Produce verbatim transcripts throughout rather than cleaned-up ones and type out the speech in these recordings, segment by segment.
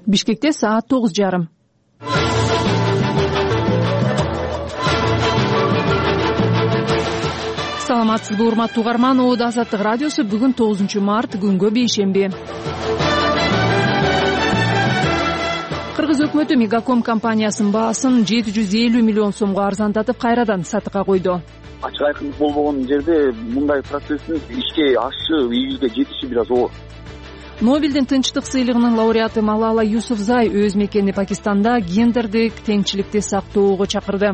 Бишкекте саат тогуз жарым. Саламатсызбы урматтуу угарман, Оодо Азаттык радиосу бүгүн тогузунчу март күнгө бейшемби. Кыргыз өкмөтү Мегаком компаниясынын баасын жети жүз элүү миллион сомго арзандатып кайрадан сатыкка койду. Ачык айкындык болбогон жерде мындай процесстин ишке ашышы, ийгиликке жетиши бир аз оор. Нобелдин тынчтык сыйлыгынын лауреаты Малала Юсуфзай өз мекени Пакистанда гендердик теңчиликти сактоого чакырды.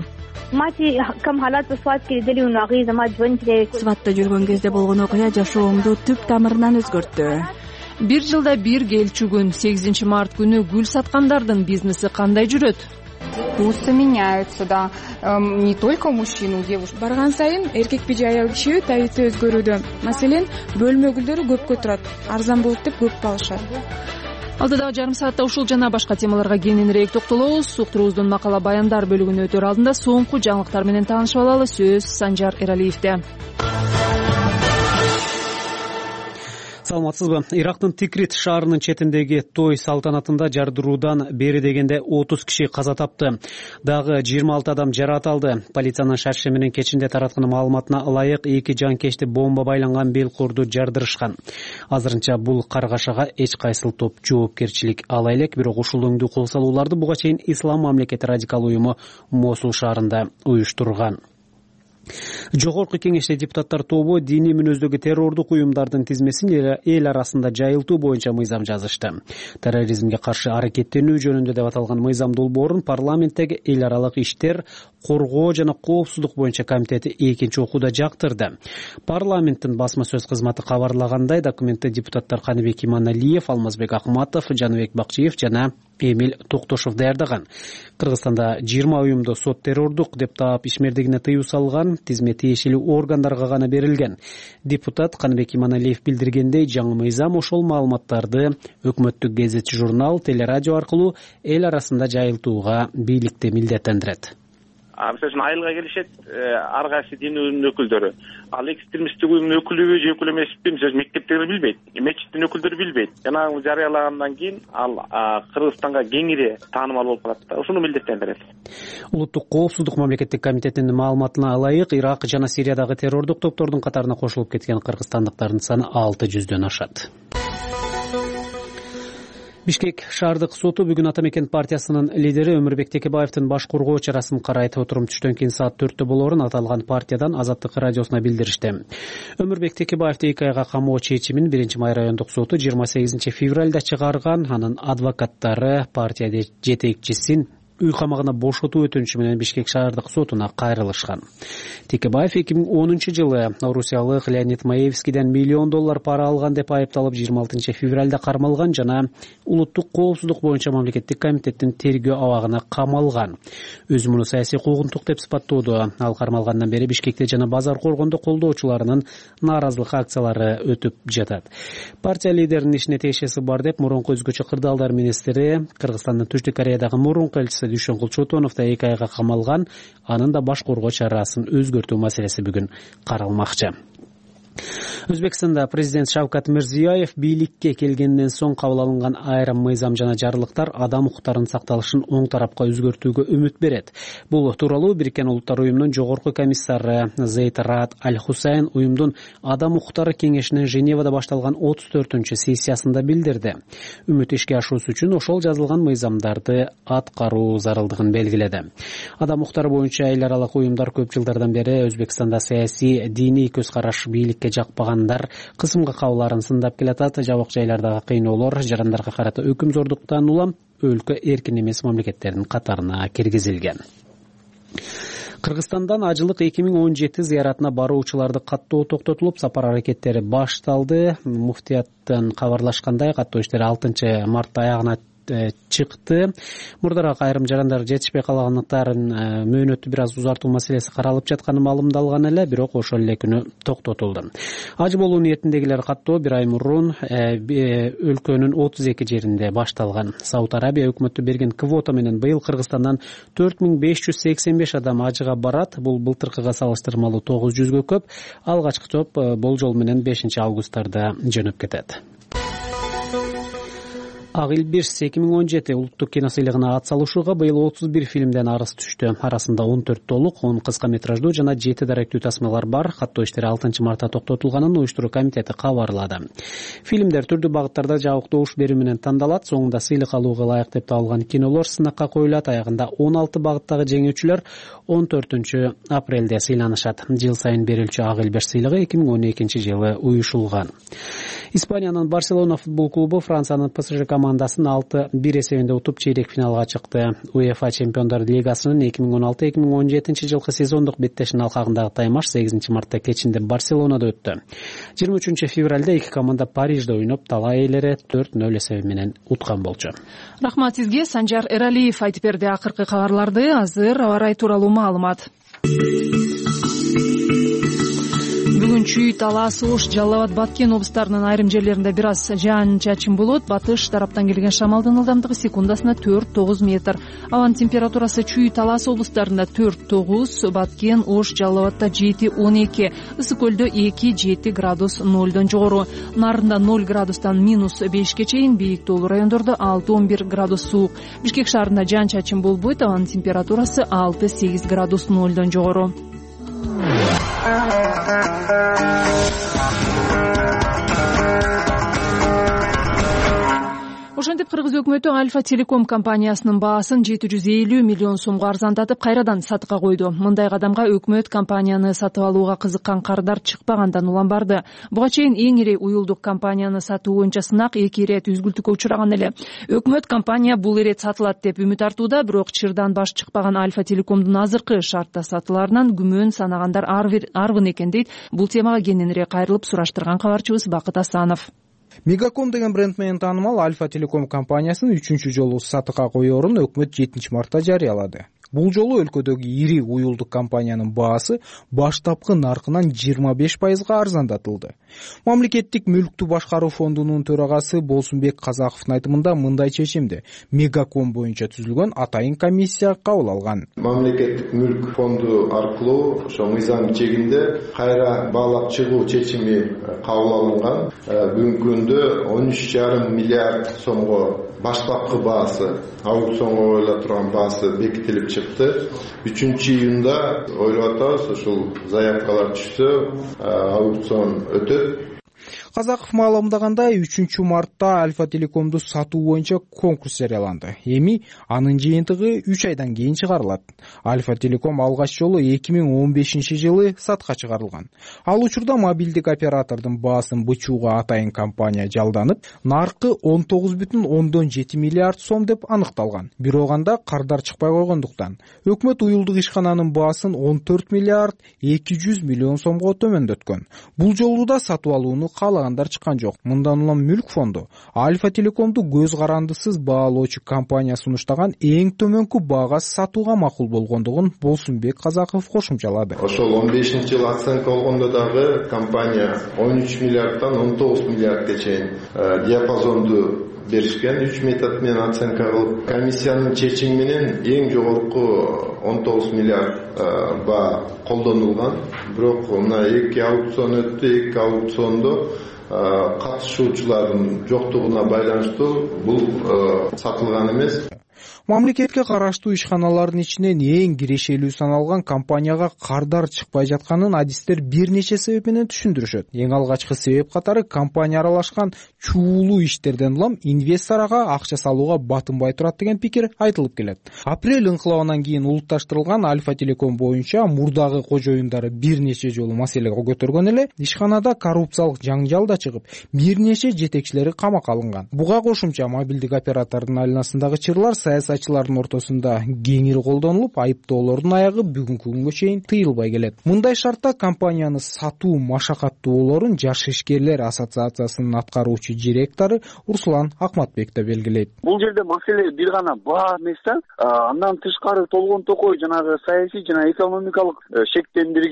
Сватта жүргөн кезде болгон окуя жашоомду түп тамырынан өзгөрттү. Бир жылда бир келчү күн сегизинчи март күнү гүл саткандардын бизнеси кандай жүрөт? Вкусы меняются, да, не только мужчин, у девушек. Барган сайын эркекпи же аял кишиби табити өзгөрүүдө. Маселен, бөлмө гүлдөрү көпкө турат, арзан болот деп көп алышат. Алдыдагы жарым саатта ушул жана башка темаларга кененирээк токтолобуз. Уктуруубуздун макала баяндар бөлүгүнө өтөр алдында соңку жаңылыктар менен таанышып алалы. Сөз Санжар Эралиевде. Саламатсызбы. Ирактын Тикрит шаарынын четиндеги той салтанатында жардыруудан бери дегенде отуз киши каза тапты. Дагы жыйырма алты адам жаракат алды. Полициянын шаршы менен кечинде тараткан маалыматына ылайык эки жанкечти бомба байланган белкурду жардырышкан. Азырынча бул каргашага эч кайсыл топ жоопкерчилик ала элек, бирок ушул өңдүү кол салууларды буга чейин Ислам мамлекети радикал уюму Мосул шаарында уюштурган. Жогорку кеңеште депутаттар тобу диний мүнөздөгү террордук уюмдардын тизмесин эл арасында жайылтуу боюнча мыйзам жазышты. Терроризмге каршы аракеттенүү жөнүндө деп аталган мыйзам долбоорун парламенттеги эл аралык иштер, коргоо жана коопсуздук боюнча комитети экинчи окууда жактырды. Парламенттин басма сөз кызматы кабарлагандай, документте депутаттар Каныбек Иманалиев, Алмазбек Акматов, Жаныбек Бакчиев жана Эмиль Токтошов даярдаган. Кыргызстанда жыйырма уюмду сот террордук деп таап ишмердигине тыюу салган, тизме тиешелүү органдарга гана берилген. Депутат Каныбек Иманалиев билдиргендей, жаңы мыйзам ошол маалыматтарды өкмөттүк гезит, журнал, телерадио аркылуу эл арасында жайылтууга бийликти милдеттендирет. Мисалы үчүн айылга келишет ар кайсы дин уюмунун өкүлдөрү. Ал экстремисттик уюмдун өкүлүбү же өкүл эмеспи, мисалы мектептегилер билбейт, мечиттин өкүлдөрү билбейт. Жанагы жарыялагандан кийин ал Кыргызстанга кеңири таанымал болуп калат да, ушуну милдеттендирет. Улуттук коопсуздук мамлекеттик комитетинин маалыматына ылайык, Ирак жана Сириядагы террордук топтордун катарына кошулуп кеткен кыргызстандыктардын саны алты жүздөн ашат. Бишкек шаардык соту бүгүн Ата мекен партиясынын лидери Өмүрбек Текебаевдин баш коргоо чарасын карайт. Отурум түштөн кийин саат төрттө болоорун аталган партиядан Азаттык радиосуна билдиришти. Өмүрбек Текебаевди эки айга камоо чечимин биринчи май райондук соту жыйырма сегизинчи февралда чыгарган. Анын адвокаттары партия жетекчисин үй камагына бошотуу өтүнүчү менен Бишкек шаардык сотуна кайрылышкан. Текебаев эки миң онунчу жылы орусиялык Леонид Маевскийден миллион доллар пара алган деп айыпталып жыйырма алтынчы февралда кармалган жана улуттук коопсуздук боюнча мамлекеттик комитеттин тергөө абагына камалган. Өзү муну саясий куугунтук деп сыпаттоодо. Ал кармалгандан бери Бишкекте жана базар коргондо колдоочуларынын нааразылык акциялары өтүп жатат. Партия лидеринин ишине тиешеси бар деп мурунку өзгөчө кырдаалдар министри, Кыргызстандын Түштүк Кореядагы мурунку элчиси Дүйшөнкул Чотонов да эки айга камалган. Анын да баш коргоо чарасын өзгөртүү маселеси бүгүн каралмакчы. Өзбекстанда президент Шавкат Мирзиёев бийликке келгенден соң кабыл алынган айрым мыйзам жана жарлыктар адам укуктарынын сакталышын оң тарапка өзгөртүүгө үмүт берет. Бул тууралуу Бириккен Улуттар уюмунун жогорку комиссары Зейд Раад Аль-Хусайн уюмдун адам укуктары кеңешинин Женевада башталган отуз төртүнчү сессиясында билдирди. Үмүт ишке ашуусу үчүн ошол жазылган мыйзамдарды аткаруу зарылдыгын белгиледи. Адам укуктары боюнча эл аралык уюмдар көп жылдардан бери Өзбекстанда саясий, диний көз караш бийликке жакпагандар кысымга кабыларын сындап келатат. Жабык жайлардагы кыйноолор жарандарга карата өкүм зордуктан улам өлкө эркин эмес мамлекеттердин катарына киргизилген. Кыргызстандан ажылык эки миң он жети зыяратына баруучуларды каттоо токтотулуп, сапар аракеттери башталды. Муфтияттан кабарлашкандай, каттоо иштери алтынчы мартта аягына чыкты. Мурдараак айрым жарандар жетишпей калгандыктарын мөөнөттү бир аз узартуу маселеси каралып жатканы маалымдалган эле, бирок ошол эле күнү токтотулду. Аж болуу ниетиндегилер каттоо бир ай мурун өлкөнүн отуз эки жеринде башталган. Сауд Арабия өкмөтү берген квота менен быйыл Кыргызстандан төрт миң беш жүз сексен беш адам ажыга барат. Бул былтыркыга салыштырмалуу тогуз жүзгө көп. Алгачкы топ болжол менен бешинчи августтарда жөнөп кетет. Ак Илбирс эки миң он жети улуттук кино сыйлыгына ат салышууга быйыл отуз бир фильмден арыз түштү. Арасында он төрт толук, он кыска метраждуу жана жети даректүү тасмалар бар. Каттоо иштери алтынчы мартта токтотулганын уюштуруу комитети кабарлады. Фильмдер түрдүү багыттарда жабык добуш берүү менен тандалат. Соңунда сыйлык алууга ылайык деп табылган кинолор сынакка коюлат. Аягында он алты багыттагы жеңүүчүлөр он төртүнчү апрелде сыйланышат. Жыл сайын берилчү Ак Илбирс сыйлыгы эки миң он экинчи жылы уюшулган. Испаниянын Барселона футбол клубу Франциянын ПСЖ командасын алты бир эсебинде утуп чейрек финалга чыкты. УЕФА Чемпиондар лигасынын эки миң он алты эки миң он жетинчи жылкы сезондук беттешинин алкагындагы таймаш сегизинчи мартта кечинде Барселонада өттү. жыйырма үчүнчү февралда эки команда Парижде ойноп, талай ээлери төрт нөл эсеби менен уткан болчу. Рахмат сизге. Санжар Эралиев айтып берди акыркы кабарларды. Азыр аба ырайы тууралуу маалымат. Бүгүн Чүй, Талас, Ош, Жалал абад, Баткен облустарынын айрым жерлеринде бир аз жаан чачын болот. Батыш тараптан келген шамалдын ылдамдыгы секундасына төрт тогуз метр. Абанын температурасы Чүй, Талас облустарында төрт тогуз, Баткен, Ош, Жалал абадта жети он эки, Ысык көлдө эки жети градус нолдон жогору. Нарында ноль градустан минус бешке чейин, бийик тоолуу райондордо алты он бир градус суук. Бишкек шаарында жаан чачын болбойт, абанын температурасы алты сегиз градус нолдон жогору. Ошентип Кыргыз өкмөтү Альфа Телеком компаниясынын баасын жети жүз элүү миллион сомго арзандатып кайрадан сатыкка койду. Мындай кадамга өкмөт компанияны сатып алууга кызыккан кардар чыкпагандан улам барды. Буга чейин эң ири уюлдук компанияны сатуу боюнча сынак эки ирет үзгүлтүккө учураган эле. Өкмөт компания бул ирет сатылат деп үмүт артууда, бирок чырдан баш чыкпаган Альфа Телекомдун азыркы шартта сатыларынан күмөн санагандар арбын экен дейт. Бул темага кененирээк кайрылып сураштырган кабарчыбыз Бакыт Асанов. Мегаком деген бренд менен таанымал Альфа Телеком компаниясын үчүнчү жолу сатыкка коёрун өкмөт жетинчи мартта жарыялады. Бул жолу өлкөдөгү ири уюлдук компаниянын баасы баштапкы наркынан жыйырма беш пайызга арзандатылды. Мамлекеттик мүлктү башкаруу фондунун төрагасы Болсунбек Казаковдун айтымында мындай чечимди Мегаком боюнча түзүлгөн атайын комиссия кабыл алган. Мамлекеттик мүлк фонду аркылуу ошо мыйзам чегинде кайра баалап чыгуу чечими кабыл алынган. Бүгүнкү күндө он үч жарым миллиард сомго баштапкы баасы, аукционго коюла турган баасы бекитилип чыкты. үчүнчү июнда ойлоп атабыз, ушул заявкалар түшсө, аукцион өтөт. Казаков маалымдагандай, үчүнчү мартта Альфа Телекомду сатуу боюнча конкурс жарыяланды. Эми анын жыйынтыгы үч айдан кийин чыгарылат. Альфа Телеком алгач жолу эки миң он бешинчи жылы сатка чыгарылган. Ал учурда мобилдик оператордун баасын бычууга атайын компания жалданып, наркы он тогуз бүтүн ондон жети миллиард сом деп аныкталган. Бирок анда кардар чыкпай койгондуктан өкмөт уюлдук ишкананын баасын он төрт миллиард эки жүз миллион сомго төмөндөткөн. Бул жолу да сатып алууну каалагандар чыккан жок. Мындан улам мүлк фонду Альфа Телекомду көз карандысыз баалоочу компания сунуштаган эң төмөнкү баага сатууга макул болгондугун Болсунбек Казаков кошумчалады. Ошол он бешинчи жыл оценка болгондо дагы компания он үч миллиарддан он тогуз миллиардга чейин диапазонду беришкен. үч метод менен оценка кылып, комиссиянын чечими менен эң жогорку он тогуз миллиард баа колдонулган. Бирок мына эки аукцион өттү, эки аукциондо катышуучулардын жоктугуна байланыштуу бул сатылган эмес. Мамлекетке караштуу ишканалардын ичинен эң кирешелүү саналган компанияга кардар чыкпай жатканын адистер бир нече себеп менен түшүндүрүшөт. Эң алгачкы себеп катары компания аралашкан чуулуу иштерден улам инвестор ага акча салууга батынбай турат деген пикир айтылып келет. Апрель инкылабынан кийин улутташтырылган Альфа Телеком боюнча мурдагы кожоюндары бир нече жолу маселе көтөргөн эле, ишканада коррупциялык жаңжал да чыгып, бир нече жетекчилери камакка алынган. Буга кошумча мобилдик оператордун айланасындагы чырлар саясатчылардын ортосунда кеңири колдонулуп, айыптоолордун аягы бүгүнкү күнгө чейин тыйылбай келет. Мындай шартта компанияны сатуу машакаттуу болорун Жаш ишкерлер ассоциациясынын аткаруучу директору Урсулан Акматбек да белгилейт. Бул жерде маселе бир гана баа эмес да, андан тышкары толгон токой жанагы саясий жана экономикалык шектендирген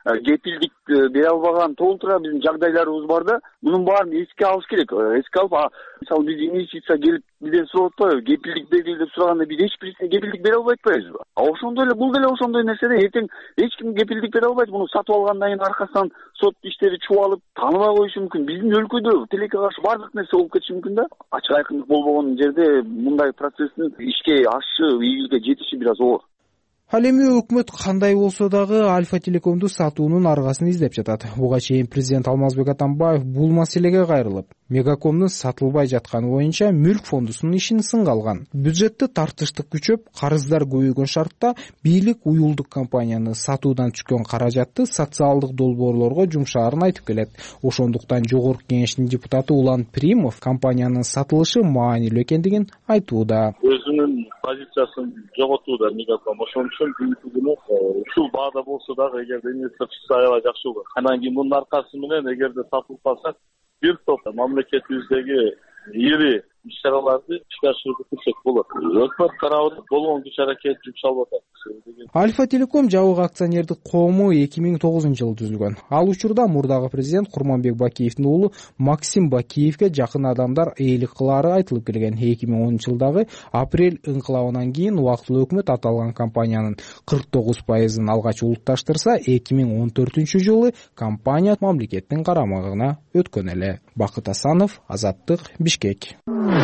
кепилдик бере албаган толтура биздин жагдайларыбыз бар да, мунун баарын эске алыш керек. Эске алып, мисалы биз инвестиция келип бизден сурап атпайбы, кепилдик бергиле деп сураганда биз эч бирисине кепилдик бере албай атпайбызбы? А ошондой эле бул деле ошондой нерсе да, эртең эч ким кепилдик бере албайт. Муну сатып алгандан кийин аркасынан сот иштери чубалып, тааныбай коюшу мүмкүн. Биздин өлкөдө тилекке каршы баардык нерсе болуп кетиши мүмкүн да. Ачык айкындык болбогон жерде мындай процесстин ишке ашышы, ийгиликке жетиши бир аз оор. Ал эми өкмөт кандай болсо дагы Альфа Телекомду сатуунун аргасын издеп жатат. Буга чейин президент Алмазбек Атамбаев бул маселеге кайрылып, Мегакомдун сатылбай жатканы боюнча Мүлк фондусунун ишин сынга алган. Бюджетти тартыштык күчөп, карыздар көбөйгөн шартта бийлик уюлдук компанияны сатуудан түшкөн каражатты социалдык долбоорлорго жумшаарын айтып келет. Ошондуктан жогорку кеңештин депутаты Улан Примов компаниянын сатылышы маанилүү экендигин айтууда. Өзүнүн позициясын жоготууда Мегаком. Ошон үчүн бүгүнкү күнү ушул баада болсо дагы эгерде инвестор чыкса аябай жакшы болот. Анан кийин мунун аркасы менен эгерде сатылып калса, бир топ мамлекетибиздеги ири иш-чараларды ишке ашырууга күчөк болот. Өкмөт тарабынан болгон күч-аракет жумшалып атат. Альфа Телеком жабык акционердик коому эки миң тогузунчу жылы түзүлгөн. Ал учурда мурдагы президент Курманбек Бакиевдин уулу Максим Бакиевге жакын адамдар ээлик кылаары айтылып келген. эки миң онунчу жылдагы апрель инкылабынан кийин убактылуу өкмөт аталган компаниянын кырк тогуз пайызын алгач улутташтырса, эки миң он төртүнчү жылы компания мамлекеттин карамагына өткөн эле. Бакыт Асанов, Азаттык, Бишкек.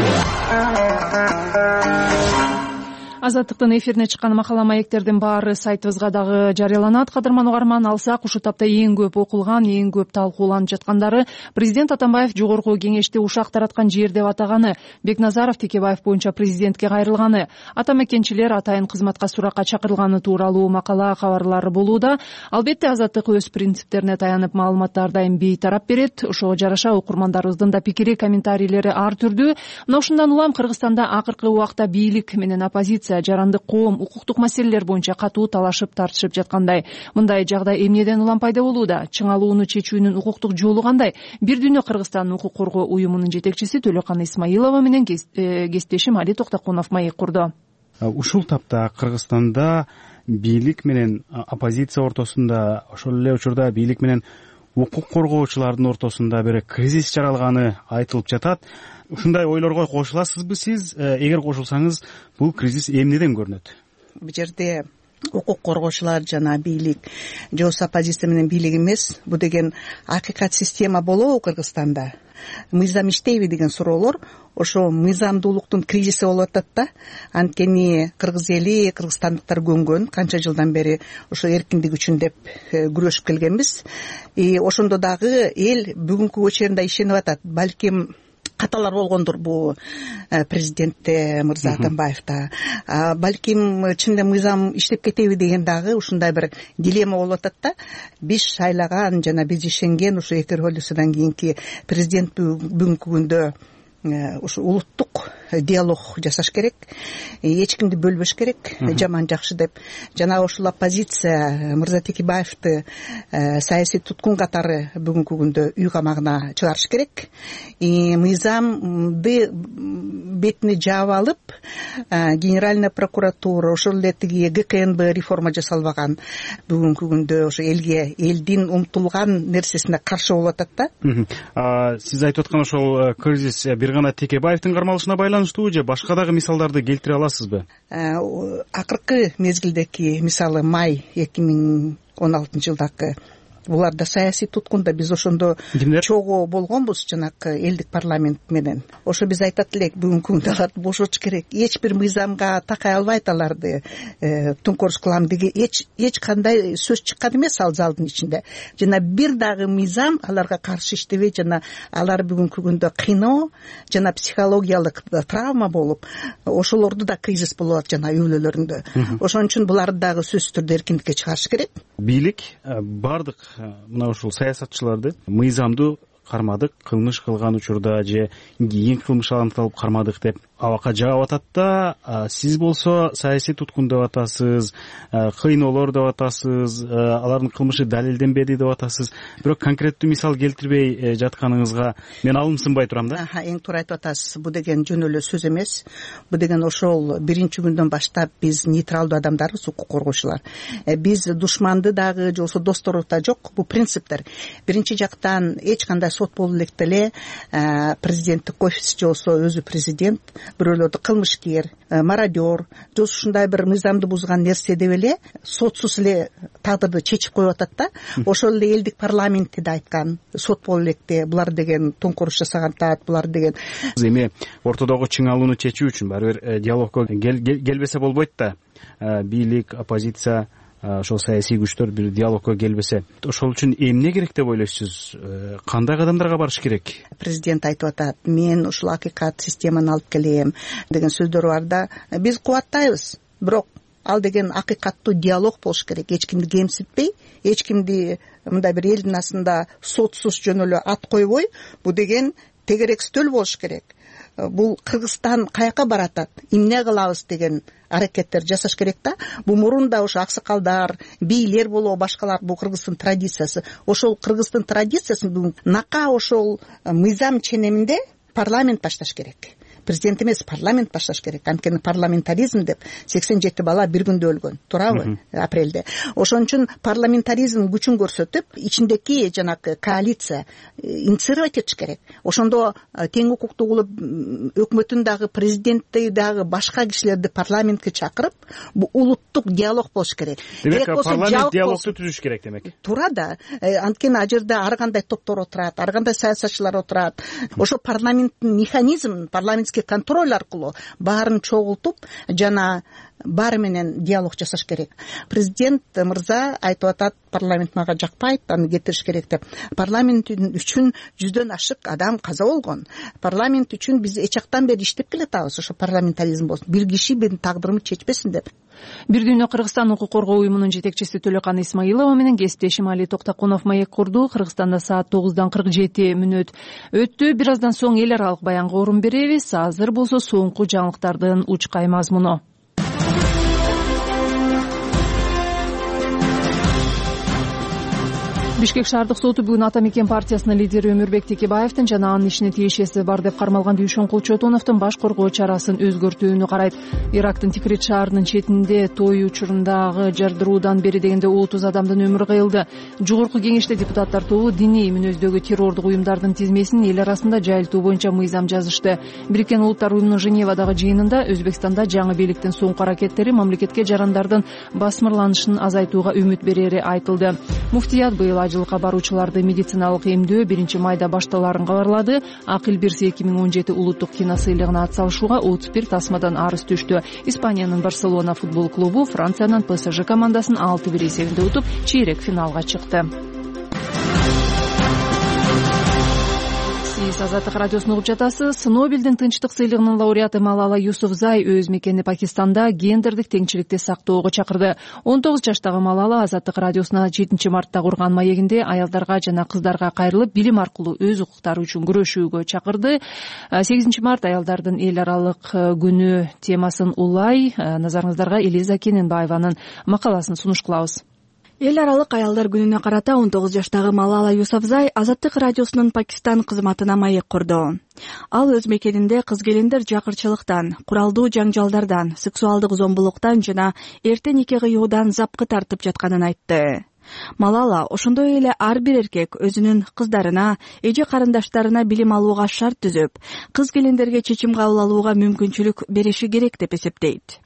Азаттыктын эфирине чыккан макала маектердин баары сайтыбызга дагы жарыяланат. Кадырман угарман, алсак ушул тапта эң көп окулган, эң көп талкууланып жаткандары президент Атамбаев жогорку кеңешти ушак тараткан жер деп атаганы, Бекназаров Текебаев боюнча президентке кайрылганы, ата мекенчилер атайын кызматка суракка чакырылганы тууралуу макала кабарлары болууда. Албетте Азаттык өз принциптерине таянып маалыматты ар дайым бейтарап берет. Ошого жараша окурмандарыбыздын да пикири, комментарийлери ар түрдүү. Мына ушундан улам Кыргызстанда акыркы убакта бийлик менен оппозиция, жарандык коом укуктук маселелер боюнча катуу талашып тартышып жаткандай. Мындай жагдай эмнеден улам пайда болууда? Чыңалууну чечүүнүн укуктук жолу кандай? Бир дүйнө Кыргызстан укук коргоо уюмунун жетекчиси Төлөкан Исмаилова менен кесиптешим Али Токтокунов маек курду. Ушул тапта Кыргызстанда бийлик менен оппозиция ортосунда, ошол эле учурда бийлик менен укук коргоочулардын ортосунда бир кризис жаралганы айтылып жатат. Ушундай ойлорго кошуласызбы сиз? Эгер кошулсаңыз, бул кризис эмнеден көрүнөт? Бул жерде укук коргоочулар жана бийлик, же болбосо оппозиция менен бийлик эмес, бул деген акыйкат система болобу Кыргызстанда? Мыйзам иштейби деген суроолор ошо мыйзамдуулуктун кризиси болуп атат да. Анткени кыргыз эли, кыргызстандыктар көнгөн, канча жылдан бери ошо эркиндик үчүн деп күрөшүп келгенбиз. И ошондо дагы эл бүгүнкү чегинде ишенип атат. Балким каталар болгондур бул президентте мырза Атамбаевда. Балким чынында мыйзам иштеп кетеби деген дагы ушундай бир дилемма болуп атат да. Биз шайлаган жана биз ишенген ушу эки революциядан кийинки президент бүгүнкү күндө ушу улуттук диалог жасаш керек, эч кимди бөлбөш керек, жаман жакшы деп. Жана ушул оппозиция мырза Текебаевди саясий туткун катары бүгүнкү күндө үй камагына чыгарыш керек. Мыйзамды бетине жаап алып, генеральная прокуратура, ошол эле тиги Г К Н Б реформа жасалбаган бүгүнкү күндө ошо элге, элдин умтулган нерсесине каршы болуп атат да. Сиз айтып аткан ошол кризис бир гана Текебаевдин кармалышына байланыштуу же башка дагы мисалдарды келтире аласызбы? Акыркы мезгилдеги мисалы май эки миң он алтынчы жылдагы буларда саясий туткунда биз ошондо чогуу болгонбуз жанакы элдик парламент менен. Ошо биз айтат элек бүгүнкү күндө аларды бошотуш керек. Эч бир мыйзамга такай албайт аларды. Түнкөрүс кылам деген эч эч кандай сөз чыккан эмес ал залдын ичинде. Жана бир дагы мыйзам аларга каршы иштебей, жана алар бүгүнкү күндө кыйноо жана психологиялык травма болуп, ошолорду да кризис болуп атат жана үй-бүлөлөрүндө. Ошон үчүн буларды дагы сөзсүз түрдө эркиндикке чыгарыш керек. Бийлик бардык мына ушул саясатчыларды мыйзамды кармадык, кылмыш кылган учурда же кийин кылмыш аныкталып кармадык деп абакка жаап атат да, сиз болсо саясий туткун деп атасыз, кыйноолор деп атасыз, алардын кылмышы далилденбеди деп атасыз. Бирок конкреттүү мисал келтирбей жатканыңызга мен алымсынбай турам да. Эң туура айтып атасыз. Бул деген жөн эле сөз эмес. Бул деген ошол биринчи күндөн баштап биз нейтралдуу адамдарбыз, укук коргоочулар. Биз душманды дагы же болбосо досторду да жок. Бул принциптер. Биринчи жактан эч кандай сот боло электе эле президенттик офис же болбосо өзү президент бирөөлөрдү кылмышкер, мародер, же ушундай бир мыйзамды бузган нерсе деп эле сотсуз эле тагдырды чечип коюп атат да. Ошол эле элдик парламентте да айткан, сот боло электе, булар деген тоңкоруш жасаган таат, булар деген. Эми ортодогу чыңалууну чечүү үчүн баары бир диалогко келбесе болбойт да. Бийлик, оппозиция, ошол саясий күчтөр бир диалогко келбесе, ошол үчүн эмне керек деп ойлойсуз? Кандай кадамдарга барыш керек? Президент айтып атат, мен ушул акыйкат системаны алып келем деген сөздөр бар да. Биз кубаттайбыз, бирок ал деген акыйкаттуу диалог болуш керек. Эч кимди кемсинтпей, эч кимди мындай бир элдин астында сотсуз жөн эле ат койбой, бул деген тегерекстөл болуш керек. Бул Кыргызстан каяка баратат, эмне кылабыз деген аракеттер жасаш керек да. Бул мурунда ошо аксакалдар, бийлер болобу, башкалар, бул Кыргыздын традициясы. Ошол Кыргыздын традициясын бүгүн нака ошол мыйзам ченеминде парламент башташ керек. Президент эмес, парламент башташ керек. Анткени парламентаризм деп сексен жети бала бир күндө өлгөн, туурабы? Апрелде. Ошон үчүн парламентаризм күчүн көрсөтүп, ичиндеки жанагы коалиция инициировать этиш керек. Ошондо тең укуктуу кылып өкмөтүн дагы, президентти дагы, башка кишилерди парламентке чакырып, бул улуттук диалог болуш керек. Демек, парламент диалогду түзүш керек демек. Туура да. Анткени ал жерде ар кандай топтор отурат, ар кандай саясатчылар отурат. Ошо парламенттин механизмин, парламент контроль аркылуу баарын чогултуп, жана баары менен диалог жасаш керек. Президент мырза айтып атат, парламент мага жакпайт, аны кетириш керек деп. Парламент үчүн жүздөн ашык адам каза болгон. Парламент үчүн биз эч жактан бери иштеп келатабыз, ошо парламентаризм болсун. Бир киши менин тагдырымды чечпесин деп. Бир дүйнө Кыргызстан укук коргоо уюмунун жетекчиси Төлөкан Исмаилова менен кесиптешим Али Токтокунов маек курду. Кыргызстанда саат тогуздан кырк жети мүнөт өттү. Бир аздан соң эл аралык баянга орун беребиз. Азыр болсо соңку жаңылыктардын учкай мазмуну. Бишкек шаардык соту бүгүн Ата Мекен партиясынын лидери Өмүрбек Текебаевдин жана анын ишине тиешеси бар деп кармалган Дүйшөн Кулчотуновдун баш коргоо чарасын өзгөртүүнү карайт. Ирактын Тикрит шаарынын четинде той учурундагы жардыруудан бери дегенде отуз адамдын өмүрү кыйылды. Жогорку кеңеште депутаттар тобу диний мүнөздөгү террордук уюмдардын тизмесин эл арасында жайылтуу боюнча мыйзам жазышты. Бириккен Улуттар уюмунун Женевадагы жыйынында Өзбекстанда жаңы бийликтин соңку аракеттери мамлекетке жарандардын басмырланышын азайтууга үмүт берери айтылды. Муфтият быйыл ажылыкка баруучуларды медициналык эмдөө биринчи майда башталарын кабарлады. Акыл бирси эки миң он жети улуттук киносыйлыгына атсалышууга отуз бир тасмадан арыз түштү. Испаниянын Барселона футбол клубу Франциянын Пэ Эс Жэ командасын алты бир эсебинде утуп, чейрек финалга чыкты. Азаттык радиосун угуп жатасыз. Нобелдин тынчтык сыйлыгынын лауреаты Малала Юсуфзай өз мекени Пакистанда гендердик теңчиликти сактоого чакырды. он тогуз жаштагы Малала Азаттык радиосуна жетинчи мартта курган маегинде аялдарга жана кыздарга кайрылып, билим аркылуу өз укуктары үчүн күрөшүүгө чакырды. сегизинчи март аялдардын эл аралык күнү темасын улай. Назарыңыздарга Элиза Кененбаеванын макаласын сунуш кылабыз. Эл аралык аялдар күнүнө карата он тогуз жаштагы Малала Юсуфзай Азаттык радиосунун Пакистан кызматына маек курду. Ал өз мекенинде кыз-келиндер жакырчылыктан, куралдуу жаңжалдардан, сексуалдык зомбулуктан жана эрте нике кыюудан запкы тартып жатканын айтты. Малала ошондой эле ар бир эркек өзүнүн кыздарына, эже карындаштарына билим алууга шарт түзүп, кыз-келиндерге чечим кабыл алууга мүмкүнчүлүк бериши керек деп эсептейт.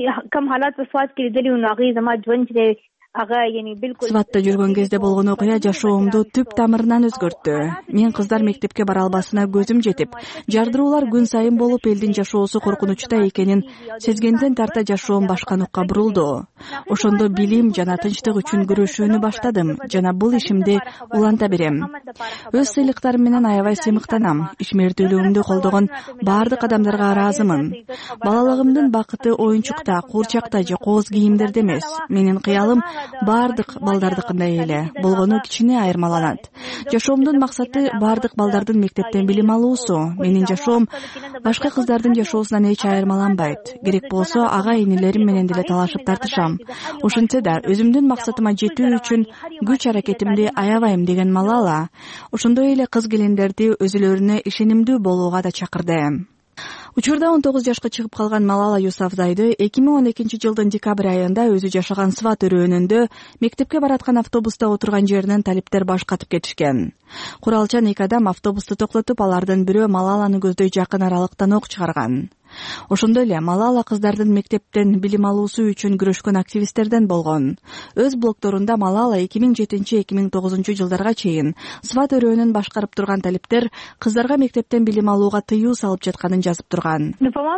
Сватта жүргөн кезде болгон окуя жашоомду түп тамырынан өзгөрттү. Мен кыздар мектепке бара албасына көзүм жетип, жардыруулар күн сайын болуп, элдин жашоосу коркунучта экенин сезгенден тарта жашоом башка нукка бурулду. Ошондо билим жана тынчтык үчүн күрөшүүнү баштадым жана бул ишимди уланта берем. Өз сыйлыктарым менен аябай сыймыктанам. Ишмердүүлүгүмдү колдогон баардык адамдарга ыраазымын. Балалыгымдын бакыты оюнчукта, куурчакта же кооз кийимдерде эмес. Менин кыялым баардык балдардыкындай эле болгону кичине айырмаланат. Жашоомдун максаты баардык балдардын мектептен билим алуусу. Менин жашоом башка кыздардын жашоосунан эч айырмаланбайт. Керек болсо ага инилерим менен деле талашып тартышам. Ошентсе да өзүмдүн максатыма жетүү үчүн күч аракетимди аябайм деген Малала ошондой эле кыз келиндерди өзүлөрүнө ишенимдүү болууга да чакырды. Учурда он тогуз жашка чыгып калган Малала Юсафзайды эки миң он экинчи жылдын декабрь айында өзү жашаган Сват өрөөнүндө мектепке бараткан автобуста отурган жеринен талиптер баш катып кетишкен. Куралчан эки адам автобусту токтотуп, алардын бирөө Малаланы көздөй жакын аралыктан ок чыгарган. Ошондой эле Малала кыздардын мектептен билим алуусу үчүн күрөшкөн активисттерден болгон. Өз блогторунда Малала эки миң жетинчи эки миң тогузунчу жылдарга чейин Сват өрөөнүн башкарып турган талиптер кыздарга мектептен билим алууга тыюу салып жатканын жазып турган.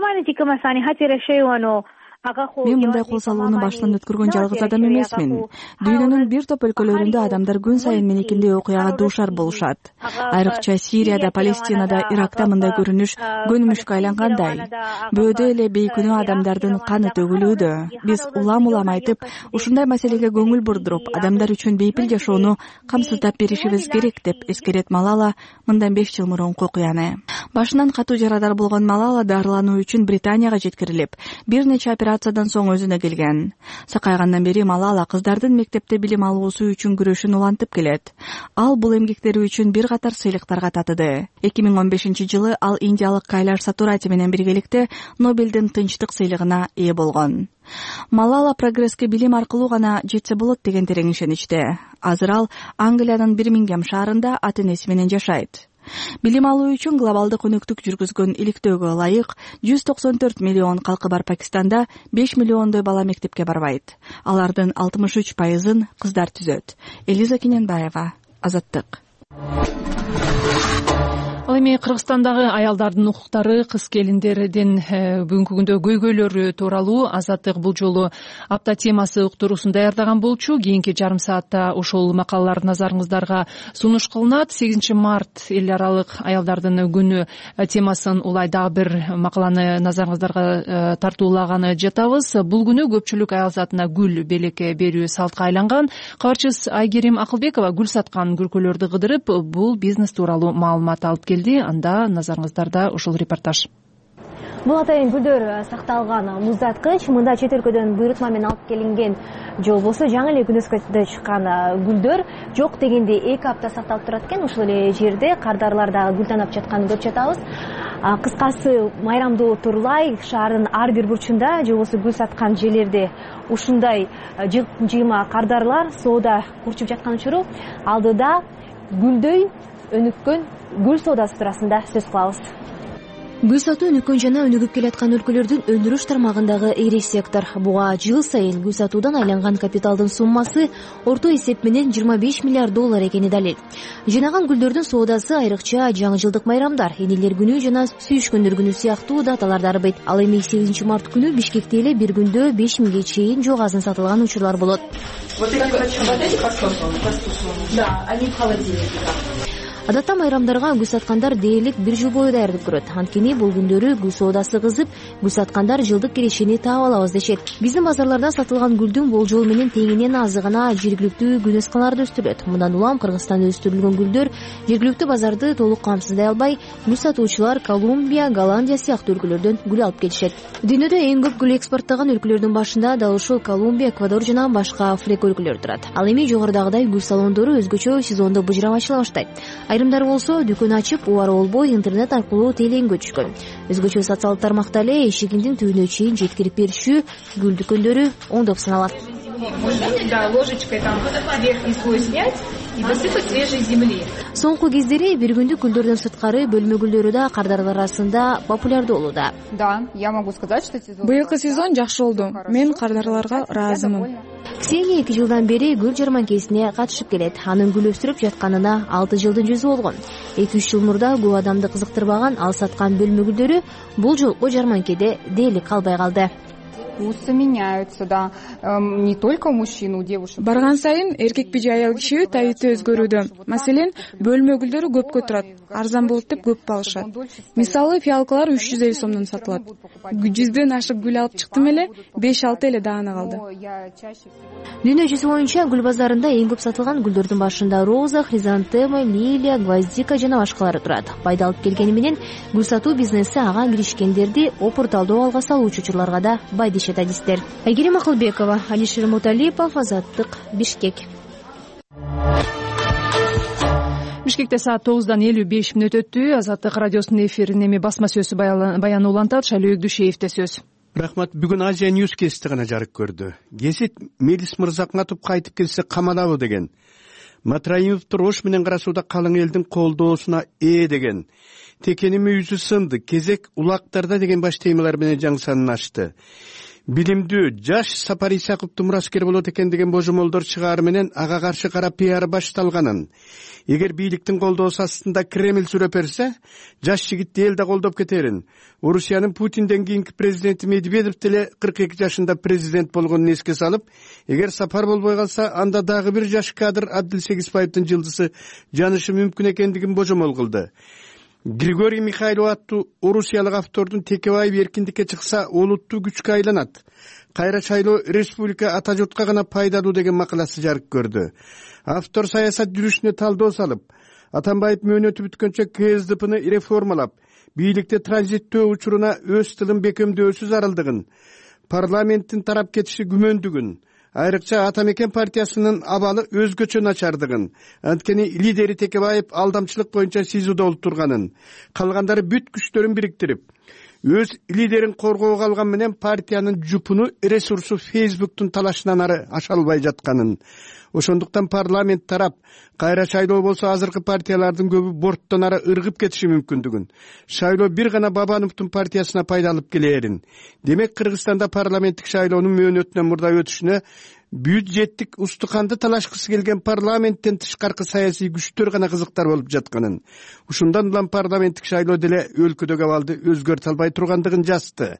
Мен мындай кол салууну башынан өткөргөн жалгыз адам эмесмин. Дүйнөнүн бир топ өлкөлөрүндө адамдар күн сайын меникиндей окуяга дуушар болушат. Айрыкча Сирияда, Палестинада, Иракта мындай көрүнүш көнүмүшкө айлангандай. Бөөдө эле бейкүнөө адамдардын каны төгүлүүдө. Биз улам-улам айтып, ушундай маселеге көңүл бурдуруп, адамдар үчүн бейпил жашоону камсыздап беришибиз керек деп эскерет Малала мындан беш жыл мурунку окуяны. Башынан катуу жарадар болгон Малала дарылануу үчүн Британияга жеткирилип, бир нече операциядан соң өзүнө келген. Сакайгандан бери Малала кыздардын мектепте билим алуусу үчүн күрөшүн улантып келет. Ал бул эмгектери үчүн бир катар сыйлыктарга татыды. эки миң он бешинчи жылы ал индиялык Кайлаш Сатурати менен биргеликте Нобелдин тынчтык сыйлыгына ээ болгон. Малала прогресске билим аркылуу гана жетсе болот деген терең ишеничте. Азыр ал Англиянын Бирмингем шаарында ата-энеси менен жашайт. Билим алуу үчүн глобалдык өнөктүк жүргүзгөн иликтөөгө ылайык жүз токсон төрт миллион калкы бар Пакистанда беш миллиондой бала мектепке барбайт. Алардын алтымыш үч пайызын кыздар түзөт. Элиза Кененбаева, Азаттык. Ал эми Кыргызстандагы аялдардын укуктары, кыз келиндердин бүгүнкү күндө көйгөйлөрү тууралуу Азаттык бул жолу апта темасы уктуруусун даярдаган болчу. Кийинки жарым саатта ушул макалалар назарыңыздарга сунуш кылынат. сегизинчи март эл аралык аялдардын күнү темасын улай дагы бир макаланы назарыңыздарга тартуулаганы жатабыз. Бул күнү көпчүлүк аял затына гүл белекке берүү салтка айланган. Кабарчыбыз Айгерим Акылбекова гүл саткан күркөлөрдү кыдырып, бул бизнес тууралуу маалымат алып келди. Анда назарыңыздарда ушул репортаж. Бул атайын гүлдөр сакталган муздаткыч. Мында чет өлкөдөн буйрутма менен алып келинген же болбосо жаңы эле күнөскөдө чыккан гүлдөр жок дегенде эки апта сакталып турат экен. Ушул эле жерде кардарлар дагы гүл танап жатканын көрүп жатабыз. Кыскасы, майрамдуу Турлай шаарынын ар бир бурчунда же болбосо гүл саткан жерлерде ушундай жыйма кардарлар соода курчуп жаткан учуру алдыда гүлдөй өнүккөн гүл соодасы туурасында сөз кылабыз. Гүл сатуу өнүккөн жана өнүгүп келаткан өлкөлөрдүн өндүрүш тармагындагы ири сектор. Буга жыл сайын гүл сатуудан айланган капиталдын суммасы орто эсеп менен жыйырма беш миллиард доллар экени далил. Жыйнаган гүлдөрдүн соодасы айрыкча жаңы жылдык майрамдар, энелер күнү жана сүйүшкөндөр күнү сыяктуу даталарда арбайт. Ал эми сегизинчи март күнү Бишкекте эле бир күндө беш миңге чейин жок азын сатылган учурлар болот. Адатта майрамдарга гүл саткандар дээрлик бир жыл бою даярдык көрөт. Анткени бул күндөрү гүл соодасы кызып, гүл саткандар жылдык кирешени таап алабыз дешет. Биздин базарларда сатылган гүлдүн болжол менен теңинен азы гана жергиликтүү күнөскаларда өстүрүлөт. Мындан улам Кыргызстанда өстүрүлгөн гүлдөр жергиликтүү базарды толук камсыздай албай, гүл сатуучулар Колумбия, Голландия сыяктуу өлкөлөрдөн гүл алып келишет. Дүйнөдө эң көп гүл экспорттогон өлкөлөрдүн башында дал ушул Колумбия, Эквадор жана башка Африка өлкөлөрү турат. Ал эми жогорудагыдай гүл салондору өзгөчө сезондо быжырап ачыла баштайт. Айрымдары болсо дүкөн ачып, убары болбой интернет аркылуу тейлеңгө түшкөн. Өзгөчө социалдык тармакта эле эшигиңдин түбүнө чейин жеткирип беришүү гүл дүкөндөрү оңдоп саналат. Да, ложечкой там верхний слой снять и посыпать свежей земли. Соңку кездери бир күндүк гүлдөрдөн сырткары бөлмө гүлдөрү да кардарлар арасында популярдуу болууда. Да, я могу сказать, что сезон быйылкы сезон жакшы болду. Мен кардарларга ыраазымын. Ксения эки жылдан бери гүл жарманкесине катышып келет. Анын гүл өстүрүп жатканына алты жылдын жүзү болгон. эки үч жыл мурда көп адамды кызыктырбаган ал саткан бөлмө гүлдөрү бул жолку жарманкеде дээрлик калбай калды. вкусы меняются, да, не только у мужчин, у девушек. Барган сайын эркекпи же аял кишиби табити өзгөрүүдө. Маселен, бөлмө гүлдөрү көпкө турат, арзан болот деп көп алышат. Мисалы, фиалкалар үч жүз элүү сомдон сатылат. жүздөн ашык гүл алып чыктым эле, беш алты эле даана калды. Дүйнө жүзү боюнча гүл базарында эң көп сатылган гүлдөрдүн башында роза, хризантема, лилия, гвоздика жана башкалары турат. Пайда алып келгени менен гүл сатуу бизнеси ага киришкендерди опурталдоо алга салуучу учурларга да бай дешет адистер. Айгерим Акылбекова, Алишер Муталипов, Азаттык, Бишкек. Бишкекте саат тогуздан элүү беш мүнөт өттү. Азаттык радиосунун эфирин эми басма сөзү баян улантат. Шайлоо Өгдүшеевде сөз. Рахмат. Бүгүн Азия Ньюс кести гана жарык көрдү. Гезит Мелис Мырзакматов кайтып келсе камалабы деген. Матраимовду ош менен карасууда калың элдин колдоосуна ээ деген. Текеними yüzү сынды, кезек улактарда деген баш темалар менен жаңы санын ачты. Билимдүү жаш Сапар Исаковду мураскер болот экен деген божомолдор чыгаар менен ага каршы кара пиар башталганын. Эгер бийликтин колдоосу астында Кремль сүрөп берсе, жаш жигитти эл да колдоп кетерин. Орусиянын Путинден кийинки президенти Медведев деле кырк эки жашында президент болгонун эске салып, эгер Сапар болбой калса, анда дагы бир жаш кадр Абдил Сегизбаевдин жылдызы жанышы мүмкүн экендигин божомол кылды. Григорий Михайлов аттуу орусиялык автордун Текебаев эркиндикке чыкса олуттуу күчкө айланат. Кайра шайлоо республика ата журтка гана пайдалуу деген макаласы жарык көрдү. Автор саясат жүрүшүнө талдоо салып, Атамбаев мөөнөтү бүткөнчө К С Д Пны реформалап, бийликте транзиттөө учуруна өз тылын бекемдөөсү зарылдыгын, парламенттин тарап кетиши күмөндүгүн, айрыкча Ата Мекен партиясынын абалы өзгөчө начардыгын, анткени лидери Текебаев алдамчылык боюнча СИЗОдо олтурганын, калгандары бүт күчтөрүн бириктирип, өз лидерин коргоого алган менен партиянын жупуну ресурсу Фейсбуктун талашынан ары аша албай жатканын. Ошондуктан парламент тарап, кайра шайлоо болсо азыркы партиялардын көбү борттон ары ыргып кетиши мүмкүндүгүн, шайлоо бир гана Бабановдун партиясына пайда алып келээрин. Демек, Кыргызстанда парламенттик шайлоонун мөөнөтүнөн мурда өтүшүнө бюджеттик устуканды талашкысы келген парламенттен тышкаркы саясий күчтөр гана кызыктар болуп жатканын. Ушундан улам парламенттик шайлоо деле өлкөдөгү абалды өзгөртө албай тургандыгын жазды.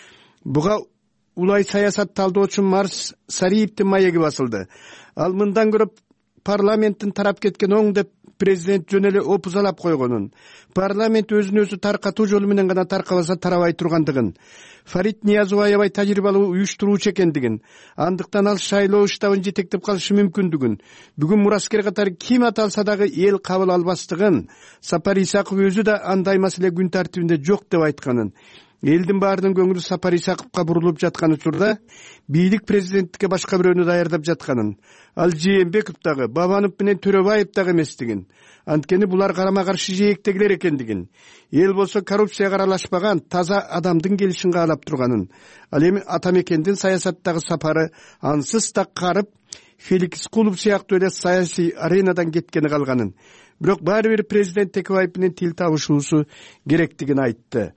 Буга улай саясат талдоочу Марс Сариевдин маеги басылды. Ал мындан көрөп парламенттин тарап кеткен оң деп президент жөн эле опузалап койгонун, парламент өзүн өзү таркатуу жолу менен гана таркабаса тарабай тургандыгын, Фарид Ниязов аябай тажрыйбалуу уюштуруучу экендигин, андыктан ал шайлоо штабын жетектеп калышы мүмкүндүгүн, бүгүн мураскер катары ким аталса дагы эл кабыл албастыгын, Сапар Исаков өзү да андай маселе күн тартибинде жок деп айтканын, элдин баарынын көңүлү Сапар Исаковго бурулуп жаткан учурда бийлик президенттикке башка бирөөнү даярдап жатканын, ал Жээнбеков дагы, Бабанов менен Төрөбаев дагы эместигин, анткени булар карама каршы жээктегилер экендигин, эл болсо коррупцияга аралашпаган таза адамдын келишин каалап турганын, ал эми Ата Мекендин саясаттагы сапары ансыз да карып, Феликс Кулов сыяктуу эле саясий аренадан кеткени калганын, бирок баары бир президент Текебаев менен тил табышуусу керектигин айтты.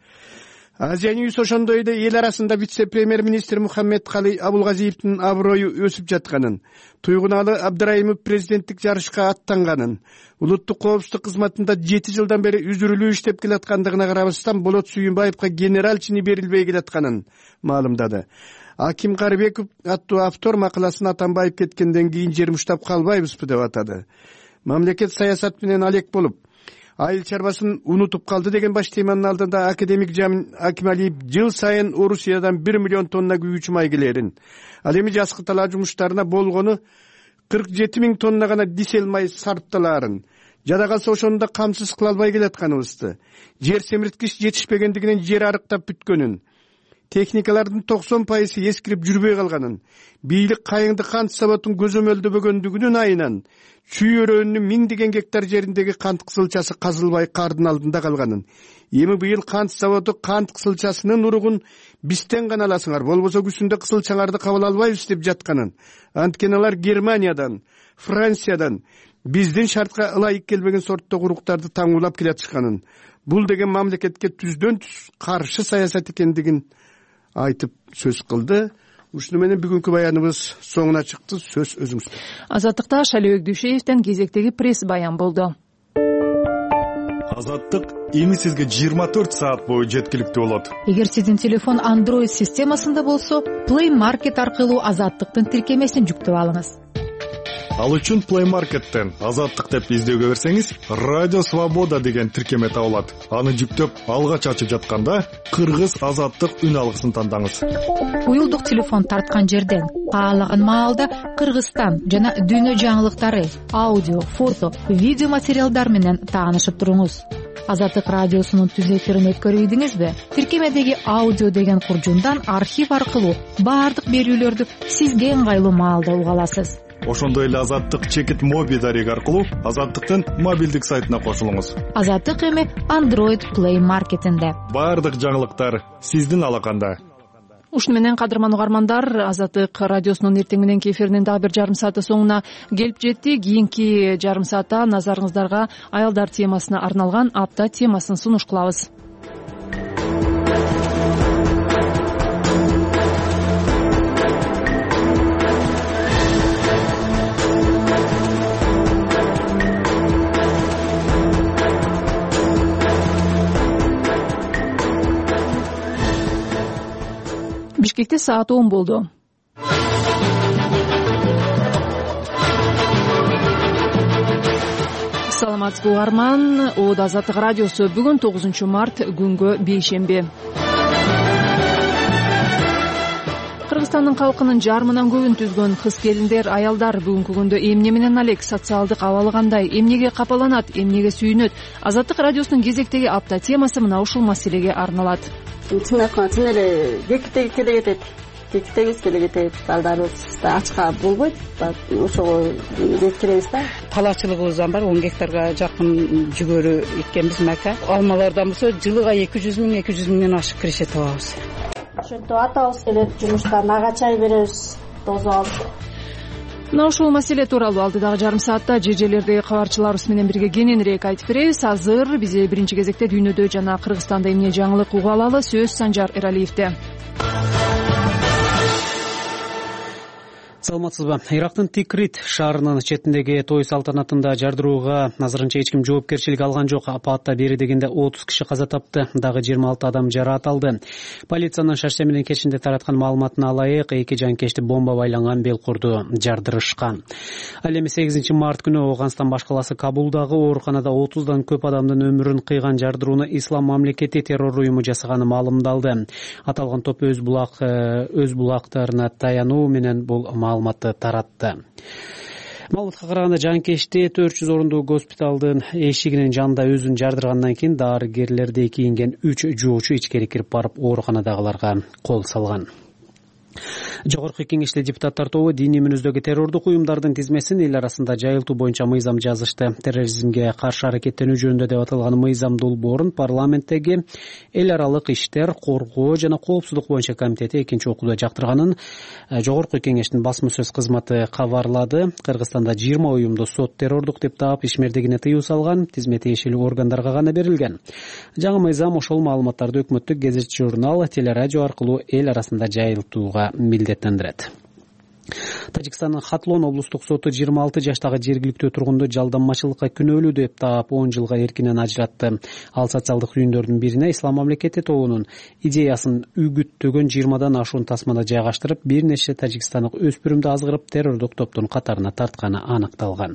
Азия Ньюс ошондой эле эл арасында вице-премьер-министр Мухаммедкалый Абулгазиевдин аброю өсүп жатканын, Туйгуналы Абдыраимов президенттик жарышка аттанганын, улуттук коопсуздук кызматында жети жылдан бери үзүрүлүү иштеп келаткандыгына карабастан Болот Сүйүнбаевга генерал чини берилбей келатканын маалымдады. Аким Карыбеков аттуу автор макаласын Атамбаев кеткенден кийин жермуштап калбайбызбы деп атады. Мамлекет саясат менен алек болуп, айыл чарбасын унутуп калды деген баш теманын алдында академик Жамин Акималиев жыл сайын Орусиядан бир миллион тонна күйүүчү май келерин, ал эми жазкы талаа жумуштарына болгону кырк жети миң тонна гана дизель май сарпталаарын, жада калса ошону да камсыз кыла албай келатканыбызды, жер семирткич жетишпегендигинен жер арыктап бүткөнүн, техникалардын токсон пайызы эскирип жүрбөй калганын, бийлик Кайыңды кант заводун көзөмөлдөбөгөндүгүнүн айынан Чүй өрөөнүнүн миңдеген гектар жериндеги кант кысылчасы казылбай кардын алдында калганын, эми быйыл кант заводу кант кысылчасынын уругун бизден гана аласыңар, болбосо күзүндө кысылчаңарды кабыл албайбыз деп жатканын, анткени алар Германиядан, Франциядан биздин шартка ылайык келбеген сорттогу уруктарды таңуулап келатышканын, бул деген мамлекетке түздөн түз каршы саясат экендигин айтып сөз кылды. Ушуну менен бүгүнкү баяныбыз соңуна чыкты. Сөз өзүңүздө. Азаттыкта Шайлоо Өгдүшеевден кезектеги пресс баян болду. Азаттык эми сизге жыйырма төрт саат бою жеткиликтүү болот. Эгер сиздин телефон Android системасында болсо, Play Market аркылуу Азаттыктын тиркемесин жүктөп алыңыз. Ал үчүн Play Market'тен Азаттык деп издөөгө берсеңиз, Радио Свобода деген тиркеме табылат. Аны жүктөп, алгач ачып жатканда Кыргыз Азаттык үн алгысын тандаңыз. Уюлдук телефон тарткан жерден каалаган маалда Кыргызстан жана дүйнө жаңылыктары, аудио, фото, видео материалдар менен таанышып туруңуз. Азаттык радиосунун түз эфирин өткөрүйдүңүзбү? Тиркемедеги аудио деген куржундан архив аркылуу баардык берүүлөрдү сизге ыңгайлуу маалда уга аласыз. Ошондой эле Азаттык чекит моби дареги аркылуу Азаттыктын мобилдик сайтына кошулуңуз. Азаттык эми Android Play Market'инде. Баардык жаңылыктар сиздин алаканда. Ушуну менен кадырман угармандар, Азаттык радиосунун эртең мененки эфиринин дагы бир жарым сааты соңуна келип жетти. Кийинки жарым саатта назарыңыздарга аялдар темасына арналган апта темасын сунуш кылабыз. Бишкекте саат он болду. Саламатсызбы угарман, Ода Азаттык радиосу бүгүн тогузунчу март күнгө бейшемби. Кыргызстандын калкынын жарымынан көбүн түзгөн кыз-келиндер, аялдар бүгүнкү күндө эмне менен алек, социалдык абалы кандай, эмнеге капаланат, эмнеге сүйүнөт? Азаттык радиосунун кезектеги апта темасы мына ушул маселеге арналат. Чын айтканда чын эле кекиттеги келе кетет, кекиттегибиз келе кетет, балдарыбыз да ачка болбойт, ошого жеткиребиз да. Талаачылыгыбыздан бар, он гектарга жакын жүгөрү эккенбиз мака. Алмалардан болсо жылыга эки жүз миң, эки жүз миңден ашык киреше табабыз. Ошентип атабыз келет, жумуштан ага чай беребиз, тозуп алып. Мына ушул маселе тууралуу алдыдагы жарым саатта жежелердеги кабарчыларыбыз менен бирге кененирээк айтып беребиз. Азыр бизде биринчи кезекте дүйнөдө жана Кыргызстанда эмне жаңылык уга алалы, сөз Санжар Эралиевде. Саламатсызбы. Ирактын Тикрит шаарынын четиндеги той салтанатында жардырууга азырынча эч ким жоопкерчилик алган жок. Апатта бери дегенде отуз киши каза тапты, дагы жыйырма алты адам жараат алды. Полициянын шарше менен кечинде тараткан маалыматына ылайык, эки жанкечти бомба байланган белкурду жардырышкан. Ал эми сегизинчи март күнү Ооганстан баш калаасы Кабулдагы ооруканада отуздан көп адамдын өмүрүн кыйган жардырууну Ислам мамлекети террор уюму жасаганы маалымдалды. Аталган топ өз булак өз булактарына таянуу менен бул маалыматты таратты. Маалыматка караганда жанкечти төрт жүз орундуу госпиталдын эшигинин жанында өзүн жардыргандан кийин дарыгерлерди кийинген үч жоочу ичкери кирип барып ооруканадагыларга кол салган. Жогорку кеңеште депутаттар тобу диний мүнөздөгү террордук уюмдардын тизмесин эл арасында жайылтуу боюнча мыйзам жазышты. Терроризмге каршы аракеттенүү жөнүндө деп аталган мыйзам долбоорун парламенттеги эл аралык иштер, коргоо жана коопсуздук боюнча комитети экинчи окууда жактырганын жогорку кеңештин басма сөз кызматы кабарлады. Кыргызстанда жыйырма уюмду сот террордук деп таап ишмердигине тыюу салган, тизме тиешелүү органдарга гана берилген. Жаңы мыйзам ошол маалыматтарды өкмөттүк гезит, журнал, телерадио аркылуу эл арасында жайылтууга милдеттендирет. Тажикстандын Хатлон облустук соту жыйырма алты жаштагы жергиликтүү тургунду жалданмачылыкка күнөөлүү деп таап он жылга эркинен ажыратты. Ал социалдык түйүндөрдүн бирине Ислам мамлекети тобунун идеясын үгүттөгөн жыйырмадан ашуун тасмада жайгаштырып, бир нече тажикстандык өспүрүмдү азгырып, террордук топтун катарына тартканы аныкталган.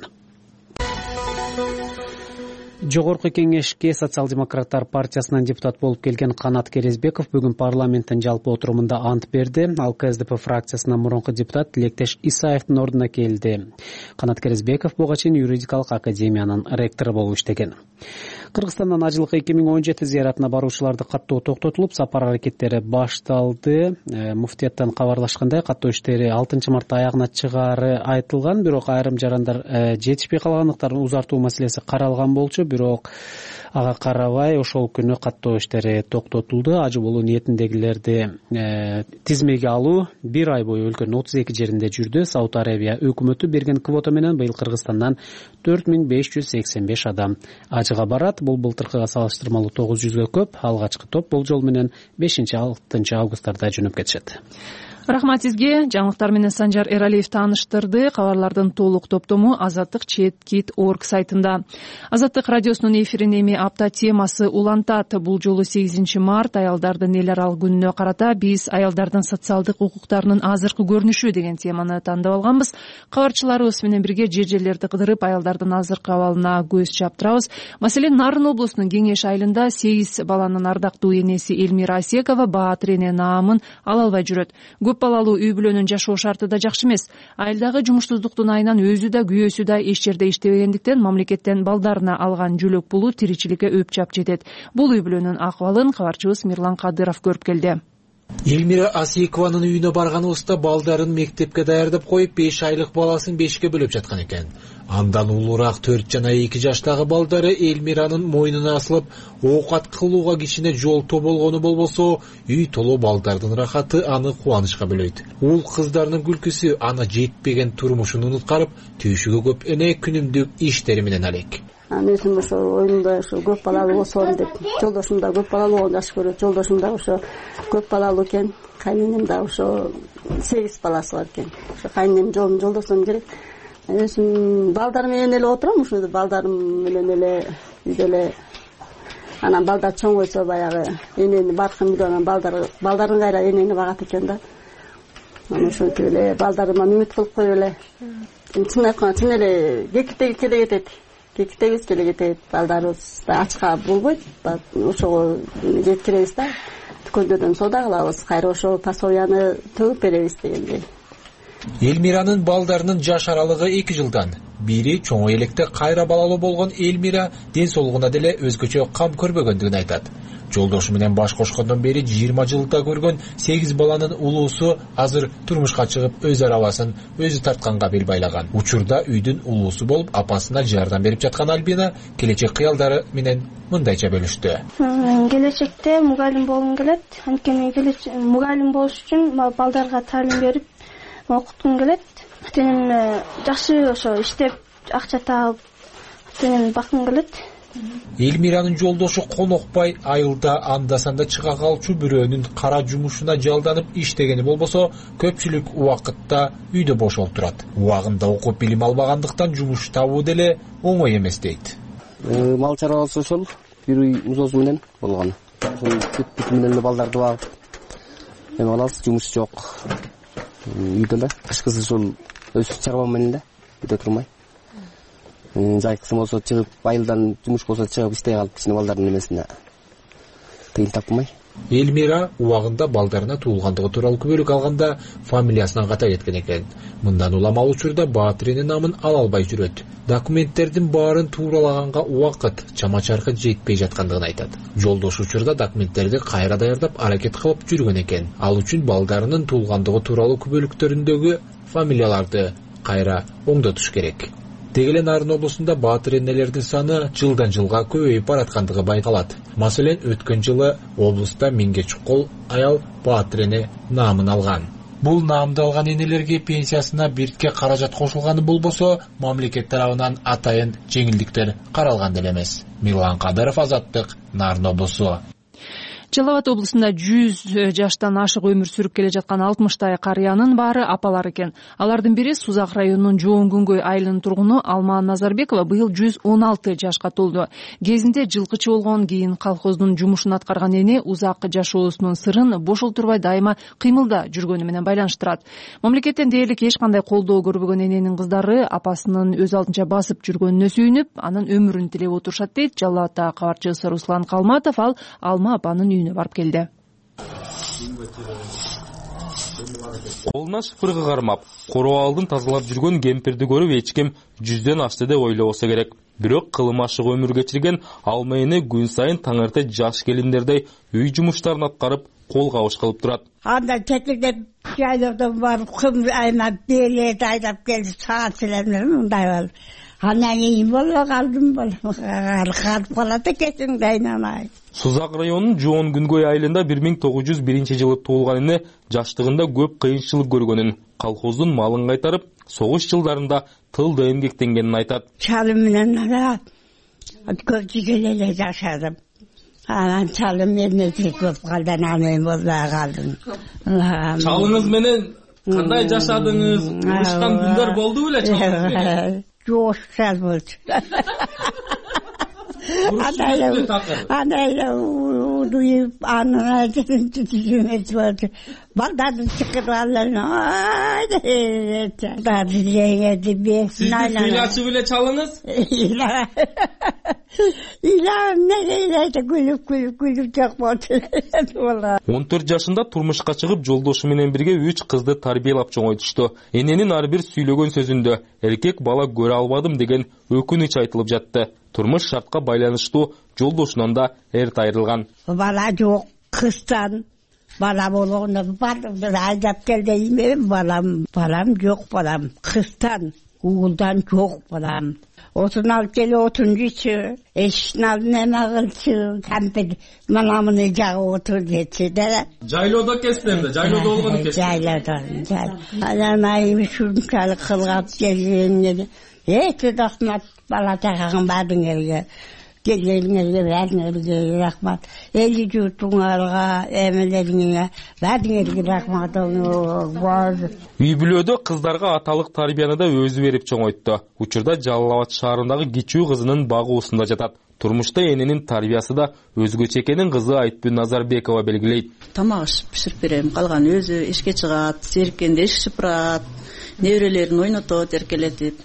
Жогорку кеңешке социал-демократтар партиясынын депутат болуп келген Канат Керезбеков бүгүн парламенттин жалпы отурумунда ант берди. Ал КСДП фракциясынын мурунку депутат Тилектеш Исаевдин ордуна келди. Канат Керезбеков буга чейин юридикалык академиянын ректору болуп иштеген. Кыргызстандан ажылык эки миң он жети зыяратына баруучуларды каттоо токтотулуп, сапар аракеттери башталды. Муфтияттан кабарлашкандай, каттоо иштери алтынчы мартта аягына чыгаары айтылган, бирок айрым жарандар жетишпей калгандыктан узартуу маселеси каралган болчу, бирок ага карабай ошол күнү каттоо иштери токтотулду. Ажы болуу ниетиндегилерди тизмеге алуу бир ай бою өлкөнүн отуз эки жеринде жүрдү. Сауд Арабия өкмөтү берген квота менен быйыл Кыргызстандан төрт миң беш жүз сексен беш адам ажыга барат. Бул былтыркыга салыштырмалуу тогуз жүзгө көп. Алгачкы топ бул жол менен бешинчи алтынчы августтарда жөнөп кетишет. Рахмат сизге. Жаңылыктар менен Санжар Эралиев тааныштырды. Кабарлардын толук топтому Азаттык чет кит орг сайтында. Азаттык радиосунун эфирине эми апта темасы улантат. Бул жолу сегизинчи март аялдардын эл аралык күнүнө карата биз аялдардын социалдык укуктарынын азыркы көрүнүшү деген теманы тандап алганбыз. Кабарчыларыбыз менен бирге жер жерлерди кыдырып аялдардын азыркы абалына көз чаптырабыз. Маселен, Нарын облусунун Кеңеш айылында сегиз баланын ардактуу энеси Элмира Асекова баатыр эне наамын ала албай жүрөт. Көп балалуу үй бүлөнүн жашоо шарты да жакшы эмес. Айылдагы жумушсуздуктун айынан өзү да күйөөсү да эч жерде иштебегендиктен мамлекеттен балдарына алган жөлөк пулу тиричиликке өпчап жетет. Бул үй бүлөнүн акыбалын кабарчыбыз Мирлан Кадыров көрүп келди. Элмира Асекованын үйүнө барганыбызда балдарын мектепке даярдап коюп, беш айлык баласын бешикке бөлөп жаткан экен. Андан улуураак төрт жана эки жаштагы балдары Элмиранын мойнуна асылып, оокат кылууга кичине жолтоо болгону болбосо, үй толо балдардын рахаты аны кубанычка бөлөйт. Ул кыздарынын күлкүсү аны жетпеген турмушун унуткарып, түйшүгө көп эне күнүмдүк иштери менен алек. Өзүм ошо оюмда ошо көп балалуу болсом деп, жолдошум да көп балалуу болгонду жакшы көрөт. Жолдошум да ошо көп балалуу экен. Кайненем да ошо сегиз баласы бар экен. Ошо кайненем жолун жолдошум керек. Өзүм балдар менен эле отурам, ушул балдарым менен эле үйдө эле. Анан балдар чоңойсо баягы энени баркын билип анан балдар балдарын кайра энени багат экен да. Анан ошентип эле балдарыма үмүт кылып коюп эле. Чын айтканда чын эле кекиттегибизге эле кетет. Кекиттегибизге эле кетет. Балдарыбыз да ачка болбойт. Ошого жеткиребиз да. Дүкөндөрдөн соода кылабыз. Кайра ошо пособияны төгүп беребиз дегендей. Элмиранын балдарынын жаш аралыгы эки жылдан. Бири чоң электе кайра балалуу болгон Элмира ден соолугуна деле өзгөчө кам көрбөгөндүгүн айтат. Жолдошу менен баш кошкондон бери жыйырма жылда көргөн сегиз баланын улуусу азыр турмушка чыгып өз арабасын өзү тартканга бел байлаган. Учурда үйдүн улуусу болуп апасына жардам берип жаткан Альбина келечек кыялдары менен мындайча бөлүштү. Келечекте мугалим болгум келет. Анткени мугалим болуш үчүн балдарга таалим берип окуткум келет. Тенин жакшы ошо иштеп акча таап тенин баккым келет. Элмиранын жолдошу конокпай айылда анда-санда чыга калчу бирөөнүн кара жумушуна жалданып иштегени болбосо, көпчүлүк убакытта үйдө бош отурат. Убагында окуп билим албагандыктан жумуш табуу деле оңой эмес дейт. Мал чарбасы ошол бир үй музоосу менен болгон. Ошол бүт менен эле балдарды багып. Эми алабыз, жумуш жок. Үйдө да кышкысы ушул өз чарбам менен да үйдө турмай. Жайкысы болсо чыгып, айылдан жумуш болсо чыгып иштей калып, кичине балдардын эмесине тыйын тапмай. Элмира убагында балдарына туулгандыгы тууралуу күбөлүк алганда фамилиясынан ката кеткен экен. Мындан улам ал учурда баатыр эне намын ала албай жүрөт. Документтердин баарын тууралаганга убакыт, чама-чаркы жетпей жаткандыгын айтат. Жолдош учурда документтерди кайра даярдап аракет кылып жүргөн экен. Ал үчүн балдарынын туулгандыгы тууралуу күбөлүктөрүндөгү фамилияларды кайра оңдотуш керек. Дегеле Нарын облусунда баатыр энелердин саны жылдан жылга көбөйүп бараткандыгы байкалат. Маселен, өткөн жылы облуста миңге чукул аял баатыр эне наамын алган. Бул наамды алган энелерге пенсиясына биртке каражат кошулганы болбосо, мамлекет тарабынан атайын жеңилдиктер каралган деле эмес. Мирлан Кадыров, Азаттык, Нарын облусу. Жалал Абад облусунда жүз жаштан ашык өмүр сүрүп келе жаткан алтымыштай карыянын баары апалар экен. Алардын бири Сузак районунун Жоон Күнгөй айылынын тургуну Алма Назарбекова быйыл жүз он алты жашка толду. Кезинде жылкычы болгон, кийин колхоздун жумушун аткарган эне узак жашоосунун сырын бош олтурбай дайыма кыймылда жүргөнү менен байланыштырат. Мамлекеттен дээрлик эч кандай колдоо көрбөгөн эненин кыздары апасынын өз алдынча басып жүргөнүнө сүйүнүп, анын өмүрүн тилеп отурушат дейт Жалал Абадта кабарчыбыз Руслан Калматов. Ал Алма апанын үйүнө барып келди. Колуна шыпыргы кармап, короалдын тазалап жүргөн кемпирди көрүп эч ким жүздөн ашты деп ойлобосо керек. Бирок кылым ашык өмүр кечирген Алма эне күн сайын таңырты жаш келиндердей үй жумуштарын аткарып, кол кабыш кылып турат. Анда четирден жайлоодон барып, кым айнап, берет айдап келип, саат силермен мындай болуп. Анан кийин боло калдым болуп, калып калат экенсиң да айнамай. Сузак районунун Жоон Күнгөй айылында бир миң тогуз жүз биринчи жылы туулган эне жаштыгында көп кыйынчылык көргөнүн, колхоздун малын кайтарып, согуш жылдарында тылда эмгектенгенин айтат. Чалым менен ала көз жүзөлө эле жашадым. анан чалым эмне көп калды анан мен болбой калдым. Чалыңыз менен кандай жашадыңыз? Урушкан күндөр болду беле чалыңыз менен? Жок, саз болчу. Анайла удуйуп анын айтын түзүмөт болчу. Балдарды чыкырып алып дарды жеңеди бесин айлана. Ыйлачы беле чалыңыз? Ыйла эмнеге ыйлайт, күлүп күлүп күлүп жок болчу. он төрт жашында турмушка чыгып, жолдошу менен бирге үч кызды тарбиялап чоңойтушту. Эненин ар бир сүйлөгөн сөзүндө эркек бала көрө албадым деген өкүнүч айтылып жатты. Турмуш шартка байланыштуу жолдошунан да эрт айрылган. Бала жок, кыздан бала болгондо бардым, айдап кел дейм, балам, балам жок, балам, кыздан, угулдан жок балам. Отун алып келип отурчу, эшиктин алдына эме кылчу, кампир мына муну жагып отур дечи да. Жайлоодо кестерди, жайлоодо болгону кести. Жайлоодо. Анан айым ушунчалык кылгап келгенге эки рахмат, бала чагаңа бардыңерге. Келгениңерге бәріңерге рахмат. Эли журтуңарга, эмелериңе бәріңерге рахмат. Үй бүлөдө кыздарга аталык тарбияны да өзү берип чоңойтты. Учурда Жалал Абад шаарындагы кичүү кызынын багуусунда жатат. Турмушта эненин тарбиясы да өзгөчө экенин кызы Айтбү Назарбекова белгилейт. Тамак пиширип берем, калган өзү ишке чыгат, серкенде иш шыпырат, неберелерин ойнотот, эркелетип.